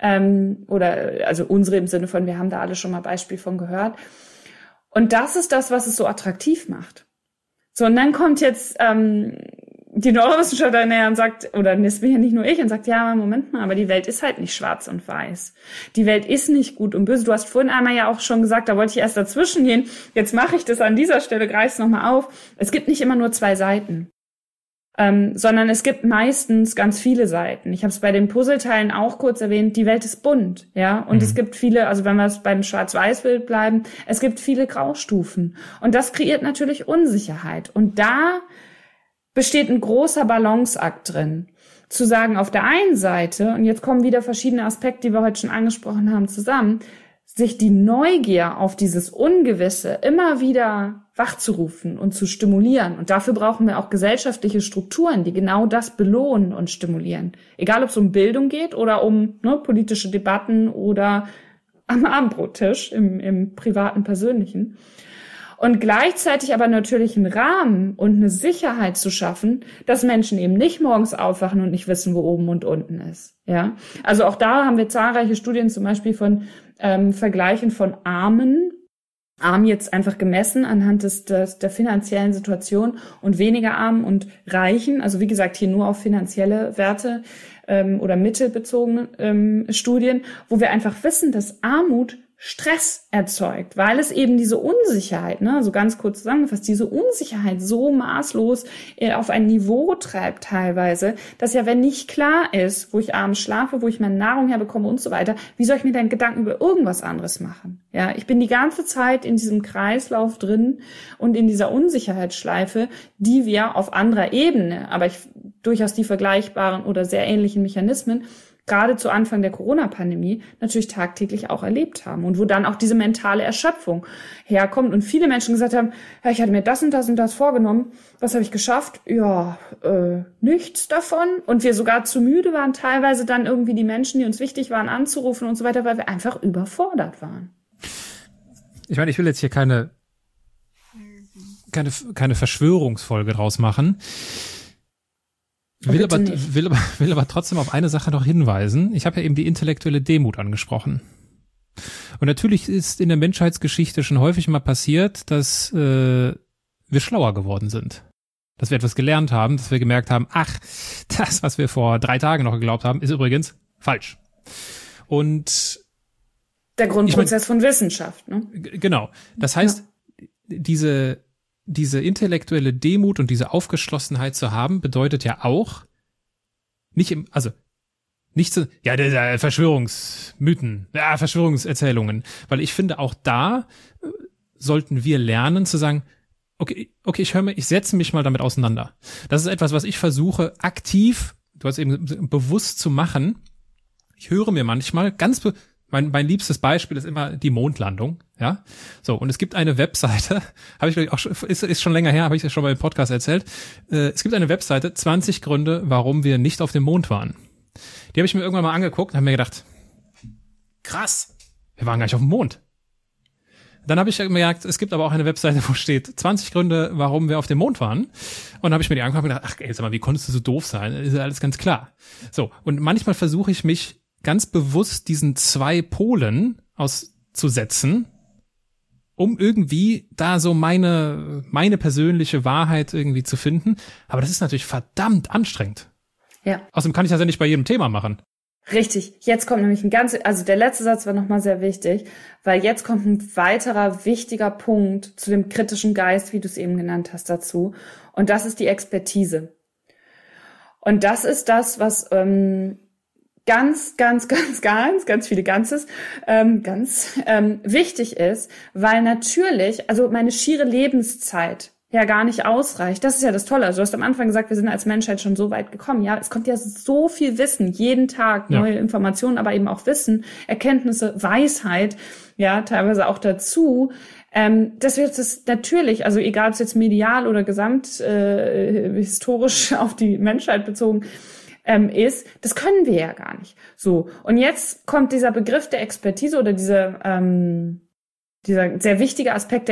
also unsere im Sinne von, wir haben da alle schon mal Beispiel von gehört. Und das ist das, was es so attraktiv macht. So, und dann kommt jetzt die Neurowissenschaftlerin näher und sagt, oder das bin ja nicht nur ich, und sagt, ja, Moment mal, aber die Welt ist halt nicht schwarz und weiß. Die Welt ist nicht gut und böse. Du hast vorhin einmal ja auch schon gesagt, da wollte ich erst dazwischen gehen. Jetzt mache ich das an dieser Stelle, greife es nochmal auf. Es gibt nicht immer nur zwei Seiten, sondern es gibt meistens ganz viele Seiten. Ich habe es bei den Puzzleteilen auch kurz erwähnt, die Welt ist bunt, ja, und es gibt viele, also wenn wir es beim Schwarz-Weiß-Bild bleiben, es gibt viele Graustufen. Und das kreiert natürlich Unsicherheit. Und da besteht ein großer Balanceakt drin, zu sagen, auf der einen Seite, und jetzt kommen wieder verschiedene Aspekte, die wir heute schon angesprochen haben, zusammen, sich die Neugier auf dieses Ungewisse immer wieder wachzurufen und zu stimulieren. Und dafür brauchen wir auch gesellschaftliche Strukturen, die genau das belohnen und stimulieren. Egal, ob es um Bildung geht oder um politische Debatten oder am Abendbrottisch, im privaten, persönlichen. Und gleichzeitig aber natürlich einen Rahmen und eine Sicherheit zu schaffen, dass Menschen eben nicht morgens aufwachen und nicht wissen, wo oben und unten ist. Ja, also auch da haben wir zahlreiche Studien, zum Beispiel von Vergleichen von Armen, arm jetzt einfach gemessen anhand der finanziellen Situation, und weniger Armen und Reichen, also wie gesagt hier nur auf finanzielle Werte oder mittelbezogene Studien, wo wir einfach wissen, dass Armut Stress erzeugt, weil es eben diese Unsicherheit, also ganz kurz zusammengefasst, diese Unsicherheit so maßlos auf ein Niveau treibt teilweise, dass ja, wenn nicht klar ist, wo ich abends schlafe, wo ich meine Nahrung herbekomme und so weiter, wie soll ich mir dann Gedanken über irgendwas anderes machen? Ja, ich bin die ganze Zeit in diesem Kreislauf drin und in dieser Unsicherheitsschleife, die wir auf anderer Ebene, aber durchaus die vergleichbaren oder sehr ähnlichen Mechanismen, gerade zu Anfang der Corona-Pandemie natürlich tagtäglich auch erlebt haben, und wo dann auch diese mentale Erschöpfung herkommt und viele Menschen gesagt haben, ja, ich hatte mir das und das und das vorgenommen, was habe ich geschafft? Ja, nichts davon, und wir sogar zu müde waren, teilweise dann irgendwie die Menschen, die uns wichtig waren, anzurufen und so weiter, weil wir einfach überfordert waren. Ich meine, ich will jetzt hier keine Verschwörungsfolge draus machen. Will aber trotzdem auf eine Sache noch hinweisen. Ich habe ja eben die intellektuelle Demut angesprochen. Und natürlich ist in der Menschheitsgeschichte schon häufig mal passiert, dass wir schlauer geworden sind. Dass wir etwas gelernt haben, dass wir gemerkt haben, ach, das, was wir vor 3 Tagen noch geglaubt haben, ist übrigens falsch. Und der Grundprozess von Wissenschaft, ne? Genau. Das heißt, diese intellektuelle Demut und diese Aufgeschlossenheit zu haben, bedeutet ja auch, Verschwörungsmythen, Verschwörungserzählungen. Weil ich finde, auch da sollten wir lernen zu sagen, okay, ich setze mich mal damit auseinander. Das ist etwas, was ich versuche aktiv, du hast eben bewusst zu machen. Ich höre mir manchmal mein liebstes Beispiel ist immer die Mondlandung, ja. So, und es gibt eine Webseite, habe ich glaube ich auch schon, ist schon länger her, habe ich ja schon mal im Podcast erzählt. Es gibt eine Webseite, 20 Gründe, warum wir nicht auf dem Mond waren. Die habe ich mir irgendwann mal angeguckt und habe mir gedacht, krass, wir waren gar nicht auf dem Mond. Dann habe ich gemerkt, es gibt aber auch eine Webseite, wo steht 20 Gründe, warum wir auf dem Mond waren. Und dann habe ich mir die angeguckt und gedacht, ach, ey, sag mal, wie konntest du so doof sein? Ist ja alles ganz klar. So, und manchmal versuche ich mich ganz bewusst diesen 2 Polen auszusetzen, um irgendwie da so meine persönliche Wahrheit irgendwie zu finden. Aber das ist natürlich verdammt anstrengend. Ja. Außerdem kann ich das ja nicht bei jedem Thema machen. Richtig. Jetzt kommt nämlich also der letzte Satz war nochmal sehr wichtig, weil jetzt kommt ein weiterer wichtiger Punkt zu dem kritischen Geist, wie du es eben genannt hast, dazu. Und das ist die Expertise. Und das ist das, was ganz viele Ganzes, wichtig ist, weil natürlich, also meine schiere Lebenszeit ja gar nicht ausreicht. Das ist ja das Tolle. Also du hast am Anfang gesagt, wir sind als Menschheit schon so weit gekommen. Ja, es kommt ja so viel Wissen, jeden Tag neue Informationen, aber eben auch Wissen, Erkenntnisse, Weisheit, ja, teilweise auch dazu, dass wir jetzt das natürlich, also egal ob es jetzt medial oder historisch auf die Menschheit bezogen ist, das können wir ja gar nicht. So, und jetzt kommt dieser Begriff der Expertise oder dieser sehr wichtige Aspekt der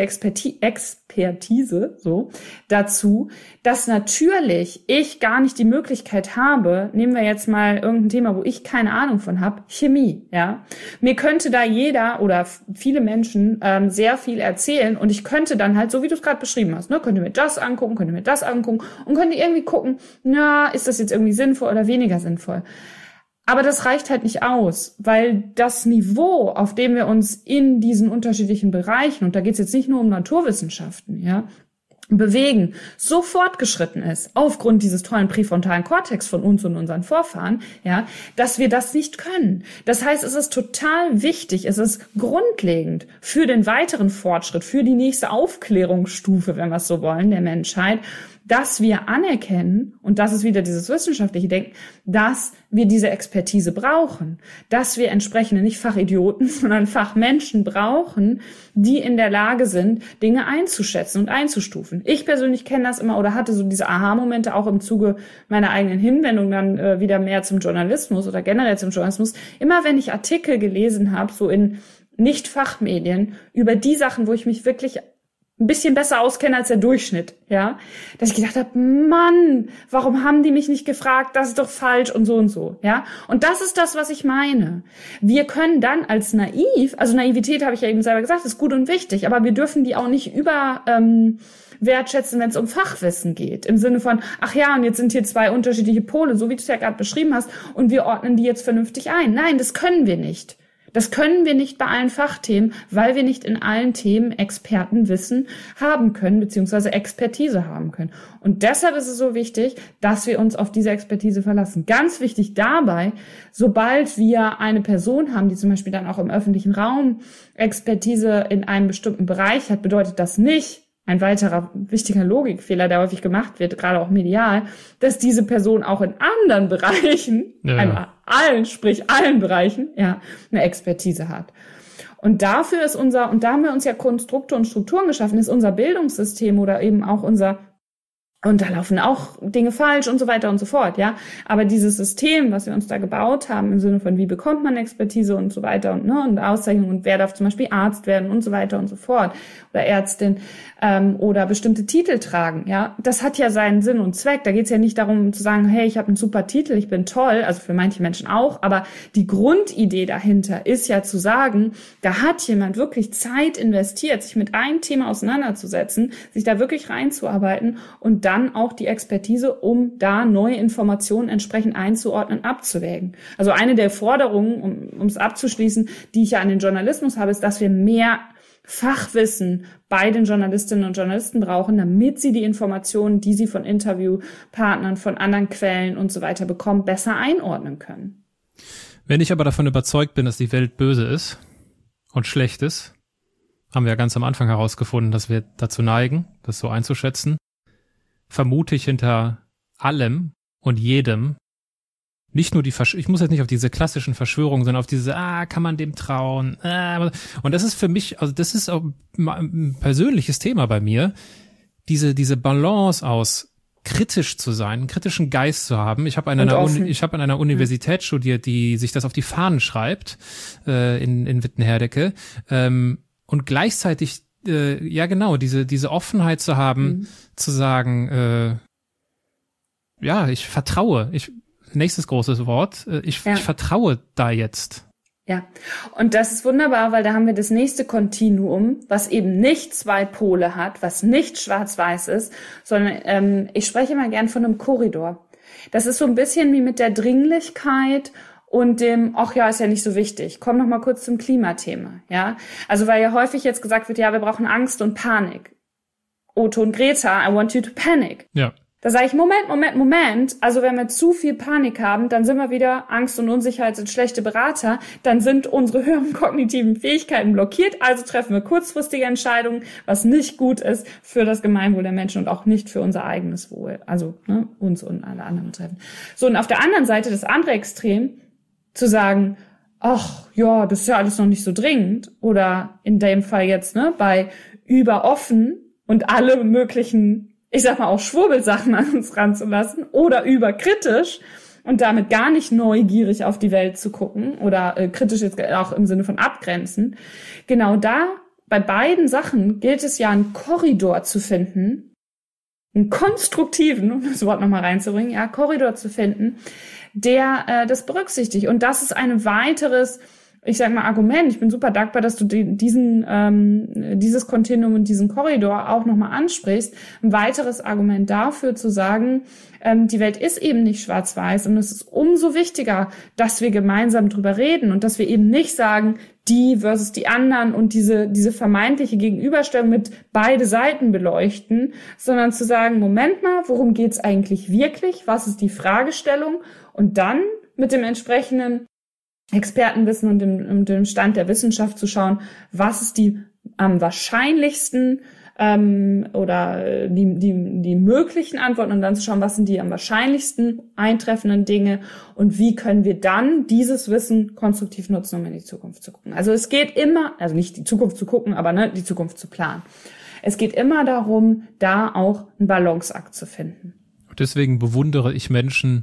Expertise so dazu, dass natürlich ich gar nicht die Möglichkeit habe, nehmen wir jetzt mal irgendein Thema, wo ich keine Ahnung von habe, Chemie, ja. Mir könnte da jeder oder viele Menschen sehr viel erzählen und ich könnte dann halt, so wie du es gerade beschrieben hast, ne, könnte mir das angucken, könnte mir das angucken und könnte irgendwie gucken, na, ist das jetzt irgendwie sinnvoll oder weniger sinnvoll? Aber das reicht halt nicht aus, weil das Niveau, auf dem wir uns in diesen unterschiedlichen Bereichen, und da geht es jetzt nicht nur um Naturwissenschaften, ja, bewegen, so fortgeschritten ist, aufgrund dieses tollen präfrontalen Kortex von uns und unseren Vorfahren, ja, dass wir das nicht können. Das heißt, es ist total wichtig, es ist grundlegend für den weiteren Fortschritt, für die nächste Aufklärungsstufe, wenn wir es so wollen, der Menschheit, dass wir anerkennen, und das ist wieder dieses wissenschaftliche Denken, dass wir diese Expertise brauchen, dass wir entsprechende nicht Fachidioten, sondern Fachmenschen brauchen, die in der Lage sind, Dinge einzuschätzen und einzustufen. Ich persönlich kenne das immer oder hatte so diese Aha-Momente auch im Zuge meiner eigenen Hinwendung dann wieder mehr zum Journalismus oder generell zum Journalismus. Immer wenn ich Artikel gelesen habe, so in Nicht-Fachmedien, über die Sachen, wo ich mich wirklich ein bisschen besser auskenne als der Durchschnitt, ja, dass ich gedacht habe, Mann, warum haben die mich nicht gefragt, das ist doch falsch und so, ja, und das ist das, was ich meine. Wir können dann als naiv, also Naivität habe ich ja eben selber gesagt, ist gut und wichtig, aber wir dürfen die auch nicht wertschätzen, wenn es um Fachwissen geht, im Sinne von, ach ja, und jetzt sind hier zwei unterschiedliche Pole, so wie du es ja gerade beschrieben hast, und wir ordnen die jetzt vernünftig ein. Nein, das können wir nicht. Das können wir nicht bei allen Fachthemen, weil wir nicht in allen Themen Expertenwissen haben können, beziehungsweise Expertise haben können. Und deshalb ist es so wichtig, dass wir uns auf diese Expertise verlassen. Ganz wichtig dabei, sobald wir eine Person haben, die zum Beispiel dann auch im öffentlichen Raum Expertise in einem bestimmten Bereich hat, bedeutet das nicht, ein weiterer wichtiger Logikfehler, der häufig gemacht wird, gerade auch medial, dass diese Person auch in anderen Bereichen, allen Bereichen, ja, eine Expertise hat. Und dafür ist und da haben wir uns ja Konstrukte und Strukturen geschaffen, ist unser Bildungssystem oder eben auch und da laufen auch Dinge falsch und so weiter und so fort, ja. Aber dieses System, was wir uns da gebaut haben, im Sinne von, wie bekommt man Expertise und so weiter und Auszeichnung und wer darf zum Beispiel Arzt werden und so weiter und so fort oder Ärztin oder bestimmte Titel tragen, ja. Das hat ja seinen Sinn und Zweck. Da geht es ja nicht darum zu sagen, hey, ich habe einen super Titel, ich bin toll, also für manche Menschen auch, aber die Grundidee dahinter ist ja zu sagen, da hat jemand wirklich Zeit investiert, sich mit einem Thema auseinanderzusetzen, sich da wirklich reinzuarbeiten und dann auch die Expertise, um da neue Informationen entsprechend einzuordnen, abzuwägen. Also eine der Forderungen, um es abzuschließen, die ich ja an den Journalismus habe, ist, dass wir mehr Fachwissen bei den Journalistinnen und Journalisten brauchen, damit sie die Informationen, die sie von Interviewpartnern, von anderen Quellen und so weiter bekommen, besser einordnen können. Wenn ich aber davon überzeugt bin, dass die Welt böse ist und schlecht ist, haben wir ja ganz am Anfang herausgefunden, dass wir dazu neigen, das so einzuschätzen, vermute ich hinter allem und jedem nicht nur ich muss jetzt nicht auf diese klassischen Verschwörungen, sondern auf diese, kann man dem trauen? Und das ist für mich, also das ist auch ein persönliches Thema bei mir, diese Balance aus kritisch zu sein, einen kritischen Geist zu haben. Ich habe an einer Universität studiert, die sich das auf die Fahnen schreibt, in Wittenherdecke, und gleichzeitig diese Offenheit zu haben, zu sagen, ich vertraue, nächstes großes Wort, ich vertraue da jetzt. Ja, und das ist wunderbar, weil da haben wir das nächste Kontinuum, was eben nicht zwei Pole hat, was nicht schwarz-weiß ist, sondern ich spreche mal gern von einem Korridor. Das ist so ein bisschen wie mit der Dringlichkeit und dem, ist ja nicht so wichtig. Komm noch mal kurz zum Klimathema, ja. Also weil ja häufig jetzt gesagt wird, ja, wir brauchen Angst und Panik. Otto und Greta, I want you to panic. Ja. Da sage ich, Moment. Also wenn wir zu viel Panik haben, dann sind wir wieder, Angst und Unsicherheit sind schlechte Berater, dann sind unsere höheren kognitiven Fähigkeiten blockiert, also treffen wir kurzfristige Entscheidungen, was nicht gut ist für das Gemeinwohl der Menschen und auch nicht für unser eigenes Wohl. Also uns und alle anderen betreffen. So, und auf der anderen Seite das andere Extrem, zu sagen, ach ja, das ist ja alles noch nicht so dringend. Oder in dem Fall jetzt bei überoffen und alle möglichen, ich sag mal auch Schwurbelsachen an uns ranzulassen oder überkritisch und damit gar nicht neugierig auf die Welt zu gucken oder kritisch jetzt auch im Sinne von abgrenzen. Genau da, bei beiden Sachen gilt es ja, einen Korridor zu finden, einen konstruktiven, um das Wort nochmal reinzubringen, ja, Korridor zu finden, der das berücksichtigt. Und das ist ein weiteres, ich sag mal, Argument. Ich bin super dankbar, dass du dieses Kontinuum und diesen Korridor auch nochmal ansprichst. Ein weiteres Argument dafür zu sagen, die Welt ist eben nicht schwarz-weiß und es ist umso wichtiger, dass wir gemeinsam drüber reden und dass wir eben nicht sagen, die versus die anderen und diese vermeintliche Gegenüberstellung mit beide Seiten beleuchten, sondern zu sagen, Moment mal, worum geht's eigentlich wirklich? Was ist die Fragestellung? Und dann mit dem entsprechenden Expertenwissen und dem Stand der Wissenschaft zu schauen, was ist die am wahrscheinlichsten oder die möglichen Antworten und dann zu schauen, was sind die am wahrscheinlichsten eintreffenden Dinge und wie können wir dann dieses Wissen konstruktiv nutzen, um in die Zukunft zu gucken. Also es geht immer, also nicht die Zukunft zu gucken, aber die Zukunft zu planen. Es geht immer darum, da auch einen Balanceakt zu finden. Deswegen bewundere ich Menschen,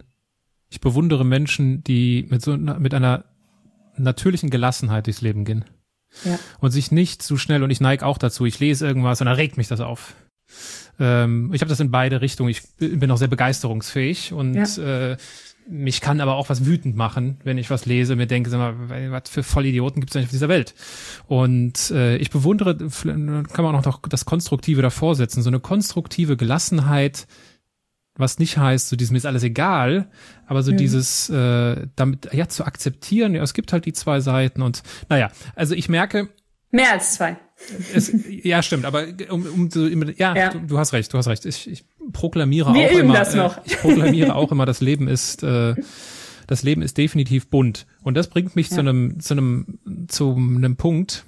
die mit einer natürlichen Gelassenheit durchs Leben gehen. Ja. Und sich nicht zu schnell, und ich neige auch dazu, ich lese irgendwas und dann regt mich das auf. Ich habe das in beide Richtungen. Ich bin auch sehr begeisterungsfähig und mich kann aber auch was wütend machen, wenn ich was lese, mir denke, sag mal, was für Vollidioten gibt es eigentlich auf dieser Welt? Und ich bewundere, kann man auch noch das Konstruktive davor setzen, so eine konstruktive Gelassenheit, was nicht heißt, so diesem ist alles egal, aber so dieses damit zu akzeptieren, ja, es gibt halt die zwei Seiten und also ich merke mehr als zwei. Ja, stimmt, aber du hast recht. Ich proklamiere Wir auch üben immer, das noch. Ich proklamiere auch immer, das Leben ist definitiv bunt. Und das bringt mich zu einem Punkt.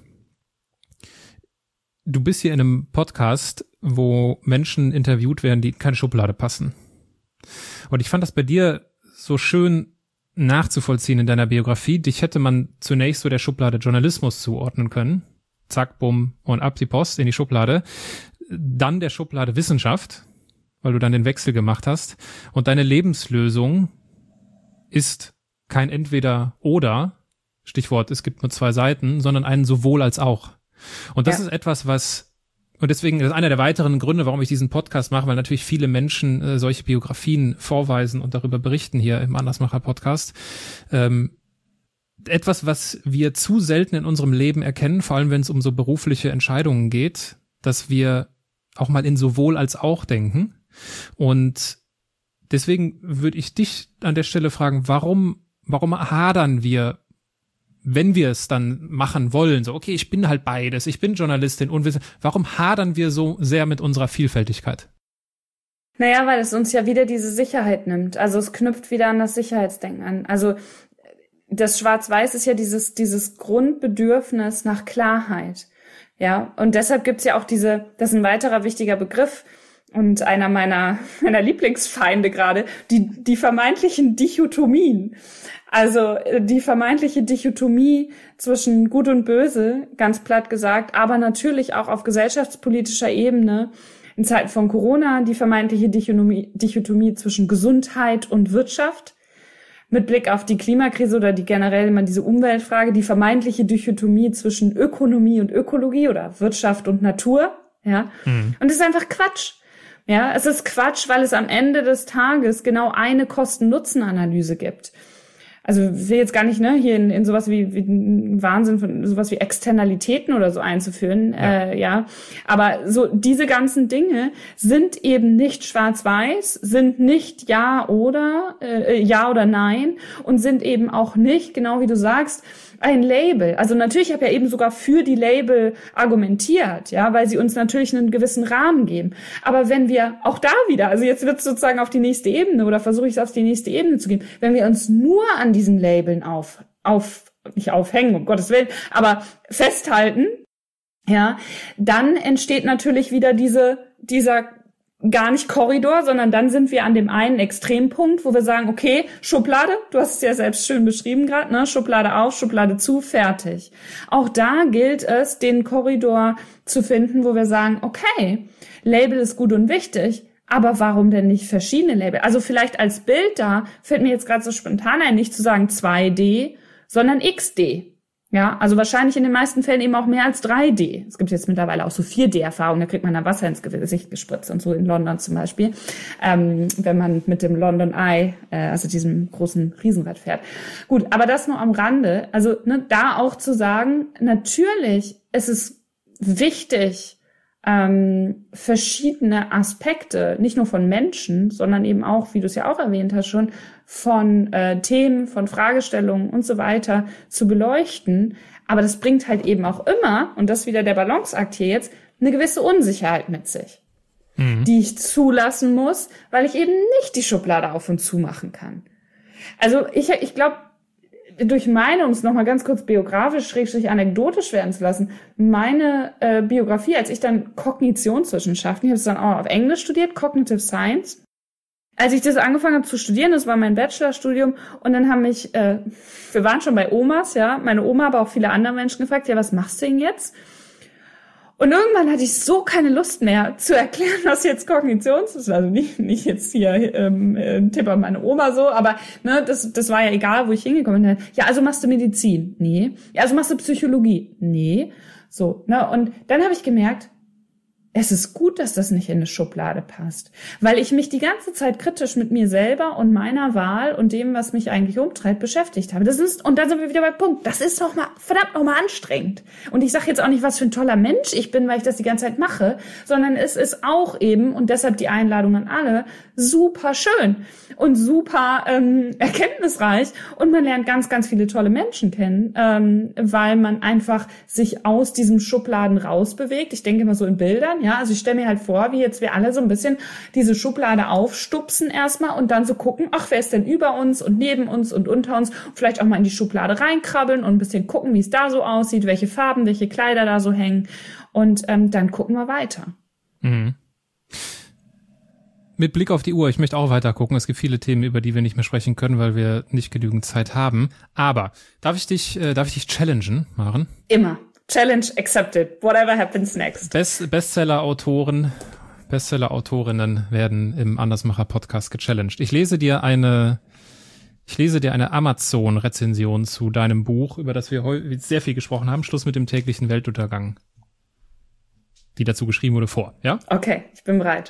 Du bist hier in einem Podcast, wo Menschen interviewt werden, die in keine Schublade passen. Und ich fand das bei dir so schön nachzuvollziehen in deiner Biografie. Dich hätte man zunächst so der Schublade Journalismus zuordnen können. Zack, bumm und ab die Post in die Schublade. Dann der Schublade Wissenschaft, weil du dann den Wechsel gemacht hast. Und deine Lebenslösung ist kein Entweder-Oder, Stichwort, es gibt nur zwei Seiten, sondern einen sowohl als auch. Und das ist etwas, und deswegen, das ist einer der weiteren Gründe, warum ich diesen Podcast mache, weil natürlich viele Menschen solche Biografien vorweisen und darüber berichten hier im Andersmacher-Podcast. Etwas, was wir zu selten in unserem Leben erkennen, vor allem wenn es um so berufliche Entscheidungen geht, dass wir auch mal in sowohl als auch denken. Und deswegen würde ich dich an der Stelle fragen, warum hadern wir, wenn wir es dann machen wollen, so, okay, ich bin halt beides, ich bin Journalistin und warum hadern wir so sehr mit unserer Vielfältigkeit? Naja, weil es uns ja wieder diese Sicherheit nimmt. Also es knüpft wieder an das Sicherheitsdenken an. Also das Schwarz-Weiß ist ja dieses Grundbedürfnis nach Klarheit. Ja, und deshalb gibt's ja auch das ist ein weiterer wichtiger Begriff und einer meiner Lieblingsfeinde gerade, die vermeintlichen Dichotomien. Also die vermeintliche Dichotomie zwischen Gut und Böse, ganz platt gesagt, aber natürlich auch auf gesellschaftspolitischer Ebene. In Zeiten von Corona die vermeintliche Dichotomie zwischen Gesundheit und Wirtschaft. Mit Blick auf die Klimakrise oder die generell immer diese Umweltfrage, die vermeintliche Dichotomie zwischen Ökonomie und Ökologie oder Wirtschaft und Natur. Ja. Und das ist einfach Quatsch. Ja, es ist Quatsch, weil es am Ende des Tages genau eine Kosten-Nutzen-Analyse gibt. also ich will jetzt gar nicht hier in sowas wie Wahnsinn von sowas wie Externalitäten oder so einzuführen, aber so diese ganzen Dinge sind eben nicht schwarz-weiß, sind nicht ja oder nein und sind eben auch nicht, genau wie du sagst, ein Label. Also natürlich, ich habe ja eben sogar für die Label argumentiert, ja, weil sie uns natürlich einen gewissen Rahmen geben. Aber wenn wir auch da wieder, also jetzt wird es sozusagen auf die nächste Ebene oder versuche ich es auf die nächste Ebene zu gehen, wenn wir uns nur an diesen Labeln nicht aufhängen, um Gottes Willen, aber festhalten, ja, dann entsteht natürlich wieder dieser gar nicht Korridor, sondern dann sind wir an dem einen Extrempunkt, wo wir sagen, okay, Schublade, du hast es ja selbst schön beschrieben gerade, ne, Schublade auf, Schublade zu, fertig. Auch da gilt es, den Korridor zu finden, wo wir sagen, okay, Label ist gut und wichtig, aber warum denn nicht verschiedene Label? Also vielleicht als Bild da fällt mir jetzt gerade so spontan ein, nicht zu sagen 2D, sondern XD. Ja, also wahrscheinlich in den meisten Fällen eben auch mehr als 3D. Es gibt jetzt mittlerweile auch so 4D-Erfahrungen, da kriegt man dann Wasser ins Gesicht gespritzt und so in London zum Beispiel, wenn man mit dem London Eye, also diesem großen Riesenrad fährt. Gut, aber das nur am Rande. Also da auch zu sagen, natürlich ist es wichtig, verschiedene Aspekte, nicht nur von Menschen, sondern eben auch, wie du es ja auch erwähnt hast schon, von Themen, von Fragestellungen und so weiter zu beleuchten. Aber das bringt halt eben auch immer, und das ist wieder der Balanceakt hier jetzt, eine gewisse Unsicherheit mit sich, die ich zulassen muss, weil ich eben nicht die Schublade auf und zu machen kann. Also ich glaube, durch um es nochmal ganz kurz biografisch, anekdotisch werden zu lassen, meine Biografie, als ich dann Kognitionswissenschaften, ich habe es dann auch auf Englisch studiert, Cognitive Science. Als ich das angefangen habe zu studieren, das war mein Bachelorstudium, und dann haben mich, wir waren schon bei Omas, ja, meine Oma, aber auch viele andere Menschen gefragt, ja, was machst du denn jetzt? Und irgendwann hatte ich so keine Lust mehr zu erklären, was jetzt Kognitions ist. Also nicht jetzt hier Tipp an meine Oma so, aber das war ja egal, wo ich hingekommen bin. Ja, also machst du Medizin? Nee. Ja, also machst du Psychologie? Nee. So, und dann habe ich gemerkt, es ist gut, dass das nicht in eine Schublade passt, weil ich mich die ganze Zeit kritisch mit mir selber und meiner Wahl und dem, was mich eigentlich umtreibt, beschäftigt habe. Und dann sind wir wieder beim Punkt. Das ist doch mal verdammt nochmal anstrengend. Und ich sage jetzt auch nicht, was für ein toller Mensch ich bin, weil ich das die ganze Zeit mache, sondern es ist auch eben, und deshalb die Einladung an alle, super schön und super erkenntnisreich, und man lernt ganz, ganz viele tolle Menschen kennen, weil man einfach sich aus diesem Schubladen rausbewegt. Ich denke immer so in Bildern. Ja, also ich stelle mir halt vor, wie jetzt wir alle so ein bisschen diese Schublade aufstupsen erstmal und dann so gucken, ach, wer ist denn über uns und neben uns und unter uns? Vielleicht auch mal in die Schublade reinkrabbeln und ein bisschen gucken, wie es da so aussieht, welche Farben, welche Kleider da so hängen, und dann gucken wir weiter. Mhm. Mit Blick auf die Uhr, ich möchte auch weiter gucken. Es gibt viele Themen, über die wir nicht mehr sprechen können, weil wir nicht genügend Zeit haben. Aber darf ich dich challengen, Maren? Immer. Challenge accepted. Whatever happens next. Bestseller-Autorinnen werden im Andersmacher-Podcast gechallenged. Ich lese dir eine Amazon-Rezension zu deinem Buch, über das wir heute sehr viel gesprochen haben. Schluss mit dem täglichen Weltuntergang. Die dazu geschrieben wurde, vor, ja? Okay, ich bin bereit.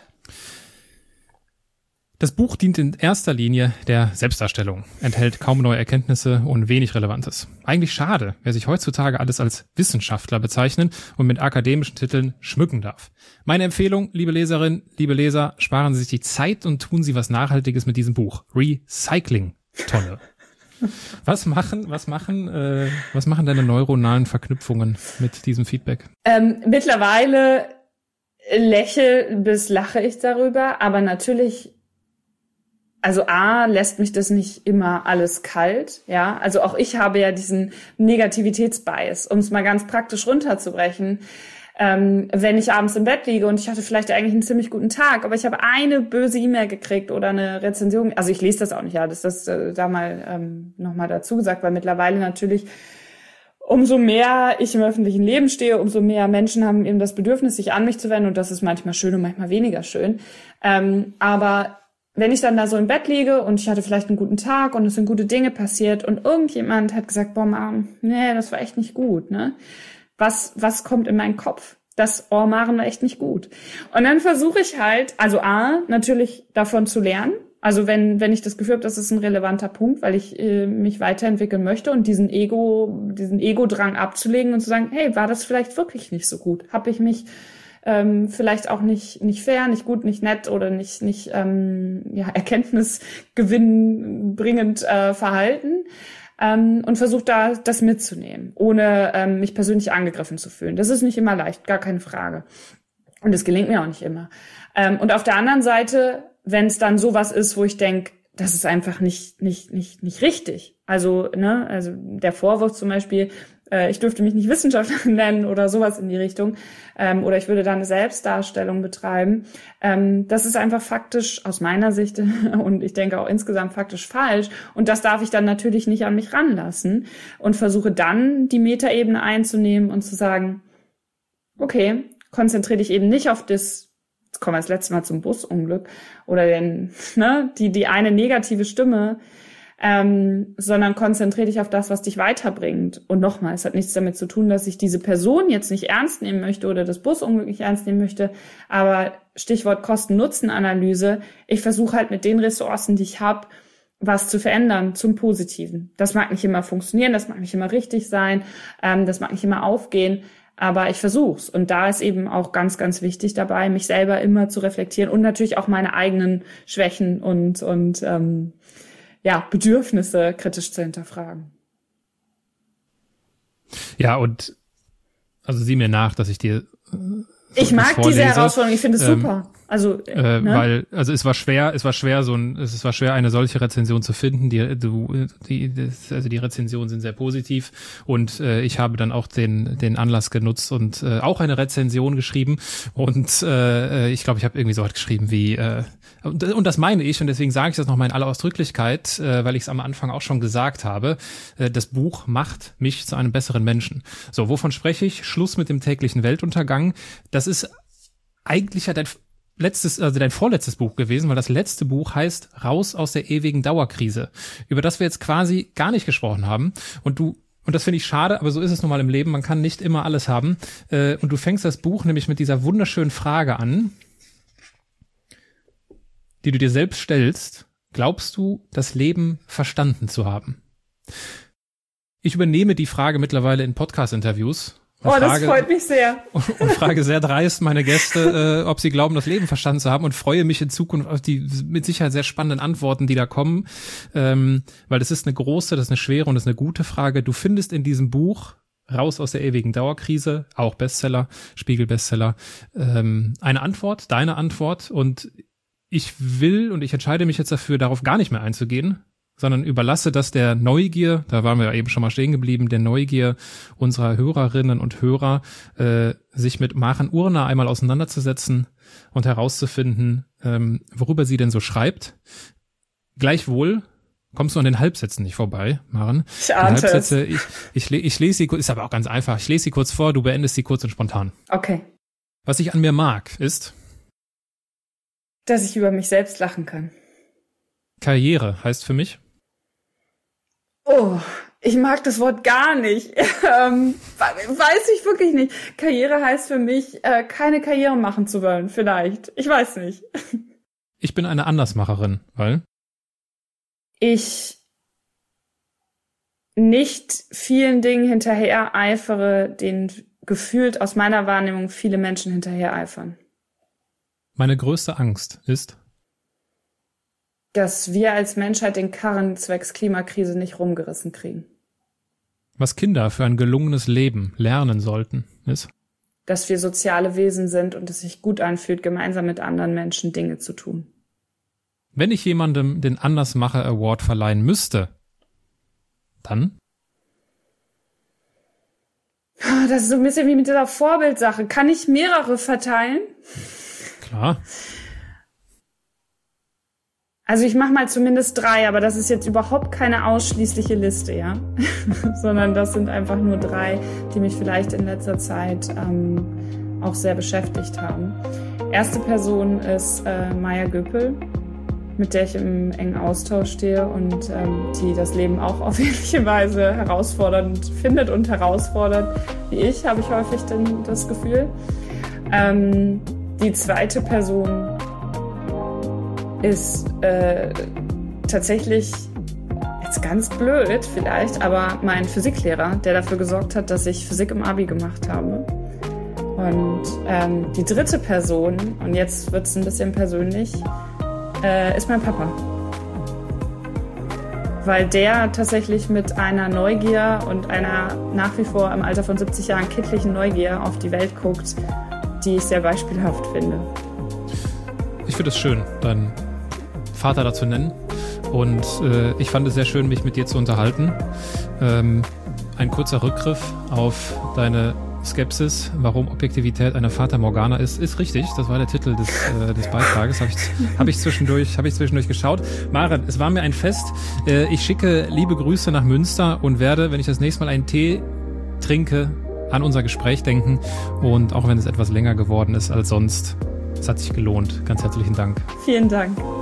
Das Buch dient in erster Linie der Selbstdarstellung, enthält kaum neue Erkenntnisse und wenig Relevantes. Eigentlich schade, wer sich heutzutage alles als Wissenschaftler bezeichnen und mit akademischen Titeln schmücken darf. Meine Empfehlung, liebe Leserinnen, liebe Leser, sparen Sie sich die Zeit und tun Sie was Nachhaltiges mit diesem Buch. Recycling-Tonne. Was machen deine neuronalen Verknüpfungen mit diesem Feedback? Mittlerweile lache ich darüber, aber natürlich. Also lässt mich das nicht immer alles kalt, ja. Also auch ich habe ja diesen Negativitätsbias, um es mal ganz praktisch runterzubrechen. Wenn ich abends im Bett liege und ich hatte vielleicht eigentlich einen ziemlich guten Tag, aber ich habe eine böse E-Mail gekriegt oder eine Rezension, also ich lese das auch nicht, ja, das ist da mal nochmal dazu gesagt, weil mittlerweile natürlich umso mehr ich im öffentlichen Leben stehe, umso mehr Menschen haben eben das Bedürfnis, sich an mich zu wenden, und das ist manchmal schön und manchmal weniger schön. Aber wenn ich dann da so im Bett liege und ich hatte vielleicht einen guten Tag und es sind gute Dinge passiert und irgendjemand hat gesagt, boah, Maren, nee, das war echt nicht gut, ne? Was kommt in meinen Kopf? Maren war echt nicht gut. Und dann versuche ich halt, also natürlich davon zu lernen, Also wenn ich das Gefühl habe, das ist ein relevanter Punkt, weil ich mich weiterentwickeln möchte und diesen Ego-Drang abzulegen und zu sagen, hey, war das vielleicht wirklich nicht so gut? Habe ich mich vielleicht auch nicht fair, nicht gut, nicht nett oder nicht erkenntnisgewinnbringend verhalten? Und versuche da das mitzunehmen, ohne mich persönlich angegriffen zu fühlen. Das ist nicht immer leicht, gar keine Frage. Und es gelingt mir auch nicht immer. Und auf der anderen Seite, wenn es dann sowas ist, wo ich denke, das ist einfach nicht richtig. Also der Vorwurf zum Beispiel, ich dürfte mich nicht Wissenschaftlerin nennen oder sowas in die Richtung, oder ich würde da eine Selbstdarstellung betreiben. Das ist einfach faktisch aus meiner Sicht und ich denke auch insgesamt faktisch falsch. Und das darf ich dann natürlich nicht an mich ranlassen und versuche dann die Metaebene einzunehmen und zu sagen, okay, konzentriere dich eben nicht auf das, jetzt kommen wir das letzte Mal zum Busunglück, oder die eine negative Stimme, sondern konzentriere dich auf das, was dich weiterbringt. Und nochmal, es hat nichts damit zu tun, dass ich diese Person jetzt nicht ernst nehmen möchte oder das Busunglück nicht ernst nehmen möchte, aber Stichwort Kosten-Nutzen-Analyse, ich versuche halt mit den Ressourcen, die ich habe, was zu verändern zum Positiven. Das mag nicht immer funktionieren, das mag nicht immer richtig sein, das mag nicht immer aufgehen, aber ich versuch's. Und da ist eben auch ganz, ganz wichtig dabei, mich selber immer zu reflektieren und natürlich auch meine eigenen Schwächen und Bedürfnisse kritisch zu hinterfragen. Ja, und also sieh mir nach, dass ich dir ich mag diese Herausforderung, ich finde es super. Also, weil es war schwer, eine solche Rezension zu finden. Die Rezensionen sind sehr positiv und ich habe dann auch den Anlass genutzt und auch eine Rezension geschrieben und ich glaube, ich habe irgendwie so was geschrieben wie und das meine ich und deswegen sage ich das nochmal in aller Ausdrücklichkeit, weil ich es am Anfang auch schon gesagt habe, das Buch macht mich zu einem besseren Menschen. So, wovon spreche ich? Schluss mit dem täglichen Weltuntergang. Das ist eigentlich ja dein vorletztes Buch gewesen, weil das letzte Buch heißt Raus aus der ewigen Dauerkrise, über das wir jetzt quasi gar nicht gesprochen haben. Und das finde ich schade, aber so ist es nun mal im Leben, man kann nicht immer alles haben. Und du fängst das Buch nämlich mit dieser wunderschönen Frage an, die du dir selbst stellst: Glaubst du, das Leben verstanden zu haben? Ich übernehme die Frage mittlerweile in Podcast-Interviews. Das freut mich sehr. Und frage sehr dreist meine Gäste, ob sie glauben, das Leben verstanden zu haben, und freue mich in Zukunft auf die mit Sicherheit sehr spannenden Antworten, die da kommen, weil das ist eine große, das ist eine schwere und das ist eine gute Frage. Du findest in diesem Buch Raus aus der ewigen Dauerkrise, auch Bestseller, Spiegel-Bestseller, eine Antwort, deine Antwort, und ich entscheide mich jetzt dafür, darauf gar nicht mehr einzugehen, sondern überlasse das der Neugier, da waren wir ja eben schon mal stehen geblieben, der Neugier unserer Hörerinnen und Hörer, sich mit Maren Urner einmal auseinanderzusetzen und herauszufinden, worüber sie denn so schreibt. Gleichwohl kommst du an den Halbsätzen nicht vorbei, Maren. Ich ahnte die Halbsätze, ich lese sie, ist aber auch ganz einfach, ich lese sie kurz vor, du beendest sie kurz und spontan. Okay. Was ich an mir mag, ist, dass ich über mich selbst lachen kann. Karriere heißt für mich? Oh, ich mag das Wort gar nicht. Weiß ich wirklich nicht. Karriere heißt für mich, keine Karriere machen zu wollen, vielleicht. Ich weiß nicht. Ich bin eine Andersmacherin, weil? Ich nicht vielen Dingen hinterher eifere, denen gefühlt aus meiner Wahrnehmung viele Menschen hinterher eifern. Meine größte Angst ist, dass wir als Menschheit den Karren zwecks Klimakrise nicht rumgerissen kriegen. Was Kinder für ein gelungenes Leben lernen sollten, ist, dass wir soziale Wesen sind und es sich gut anfühlt, gemeinsam mit anderen Menschen Dinge zu tun. Wenn ich jemandem den Andersmacher Award verleihen müsste, dann? Das ist so ein bisschen wie mit dieser Vorbildsache. Kann ich mehrere verteilen? Klar. Also ich mache mal zumindest 3, aber das ist jetzt überhaupt keine ausschließliche Liste, ja, sondern das sind einfach nur 3, die mich vielleicht in letzter Zeit auch sehr beschäftigt haben. Erste Person ist Maya Göpel, mit der ich im engen Austausch stehe und die das Leben auch auf ähnliche Weise herausfordernd findet und herausfordert wie ich, habe ich häufig das Gefühl. Die zweite Person ist tatsächlich, jetzt ganz blöd vielleicht, aber mein Physiklehrer, der dafür gesorgt hat, dass ich Physik im Abi gemacht habe. Und die dritte Person, und jetzt wird es ein bisschen persönlich, ist mein Papa. Weil der tatsächlich mit einer Neugier und einer nach wie vor im Alter von 70 Jahren kindlichen Neugier auf die Welt guckt, die ich sehr beispielhaft finde. Ich finde es schön, deinen Vater dazu nennen. Und ich fand es sehr schön, mich mit dir zu unterhalten. Ein kurzer Rückgriff auf deine Skepsis, warum Objektivität eine Fata Morgana ist richtig. Das war der Titel des Beitrages. Habe ich zwischendurch geschaut. Maren, es war mir ein Fest. Ich schicke liebe Grüße nach Münster und werde, wenn ich das nächste Mal einen Tee trinke, an unser Gespräch denken. Und auch wenn es etwas länger geworden ist als sonst, es hat sich gelohnt. Ganz herzlichen Dank. Vielen Dank.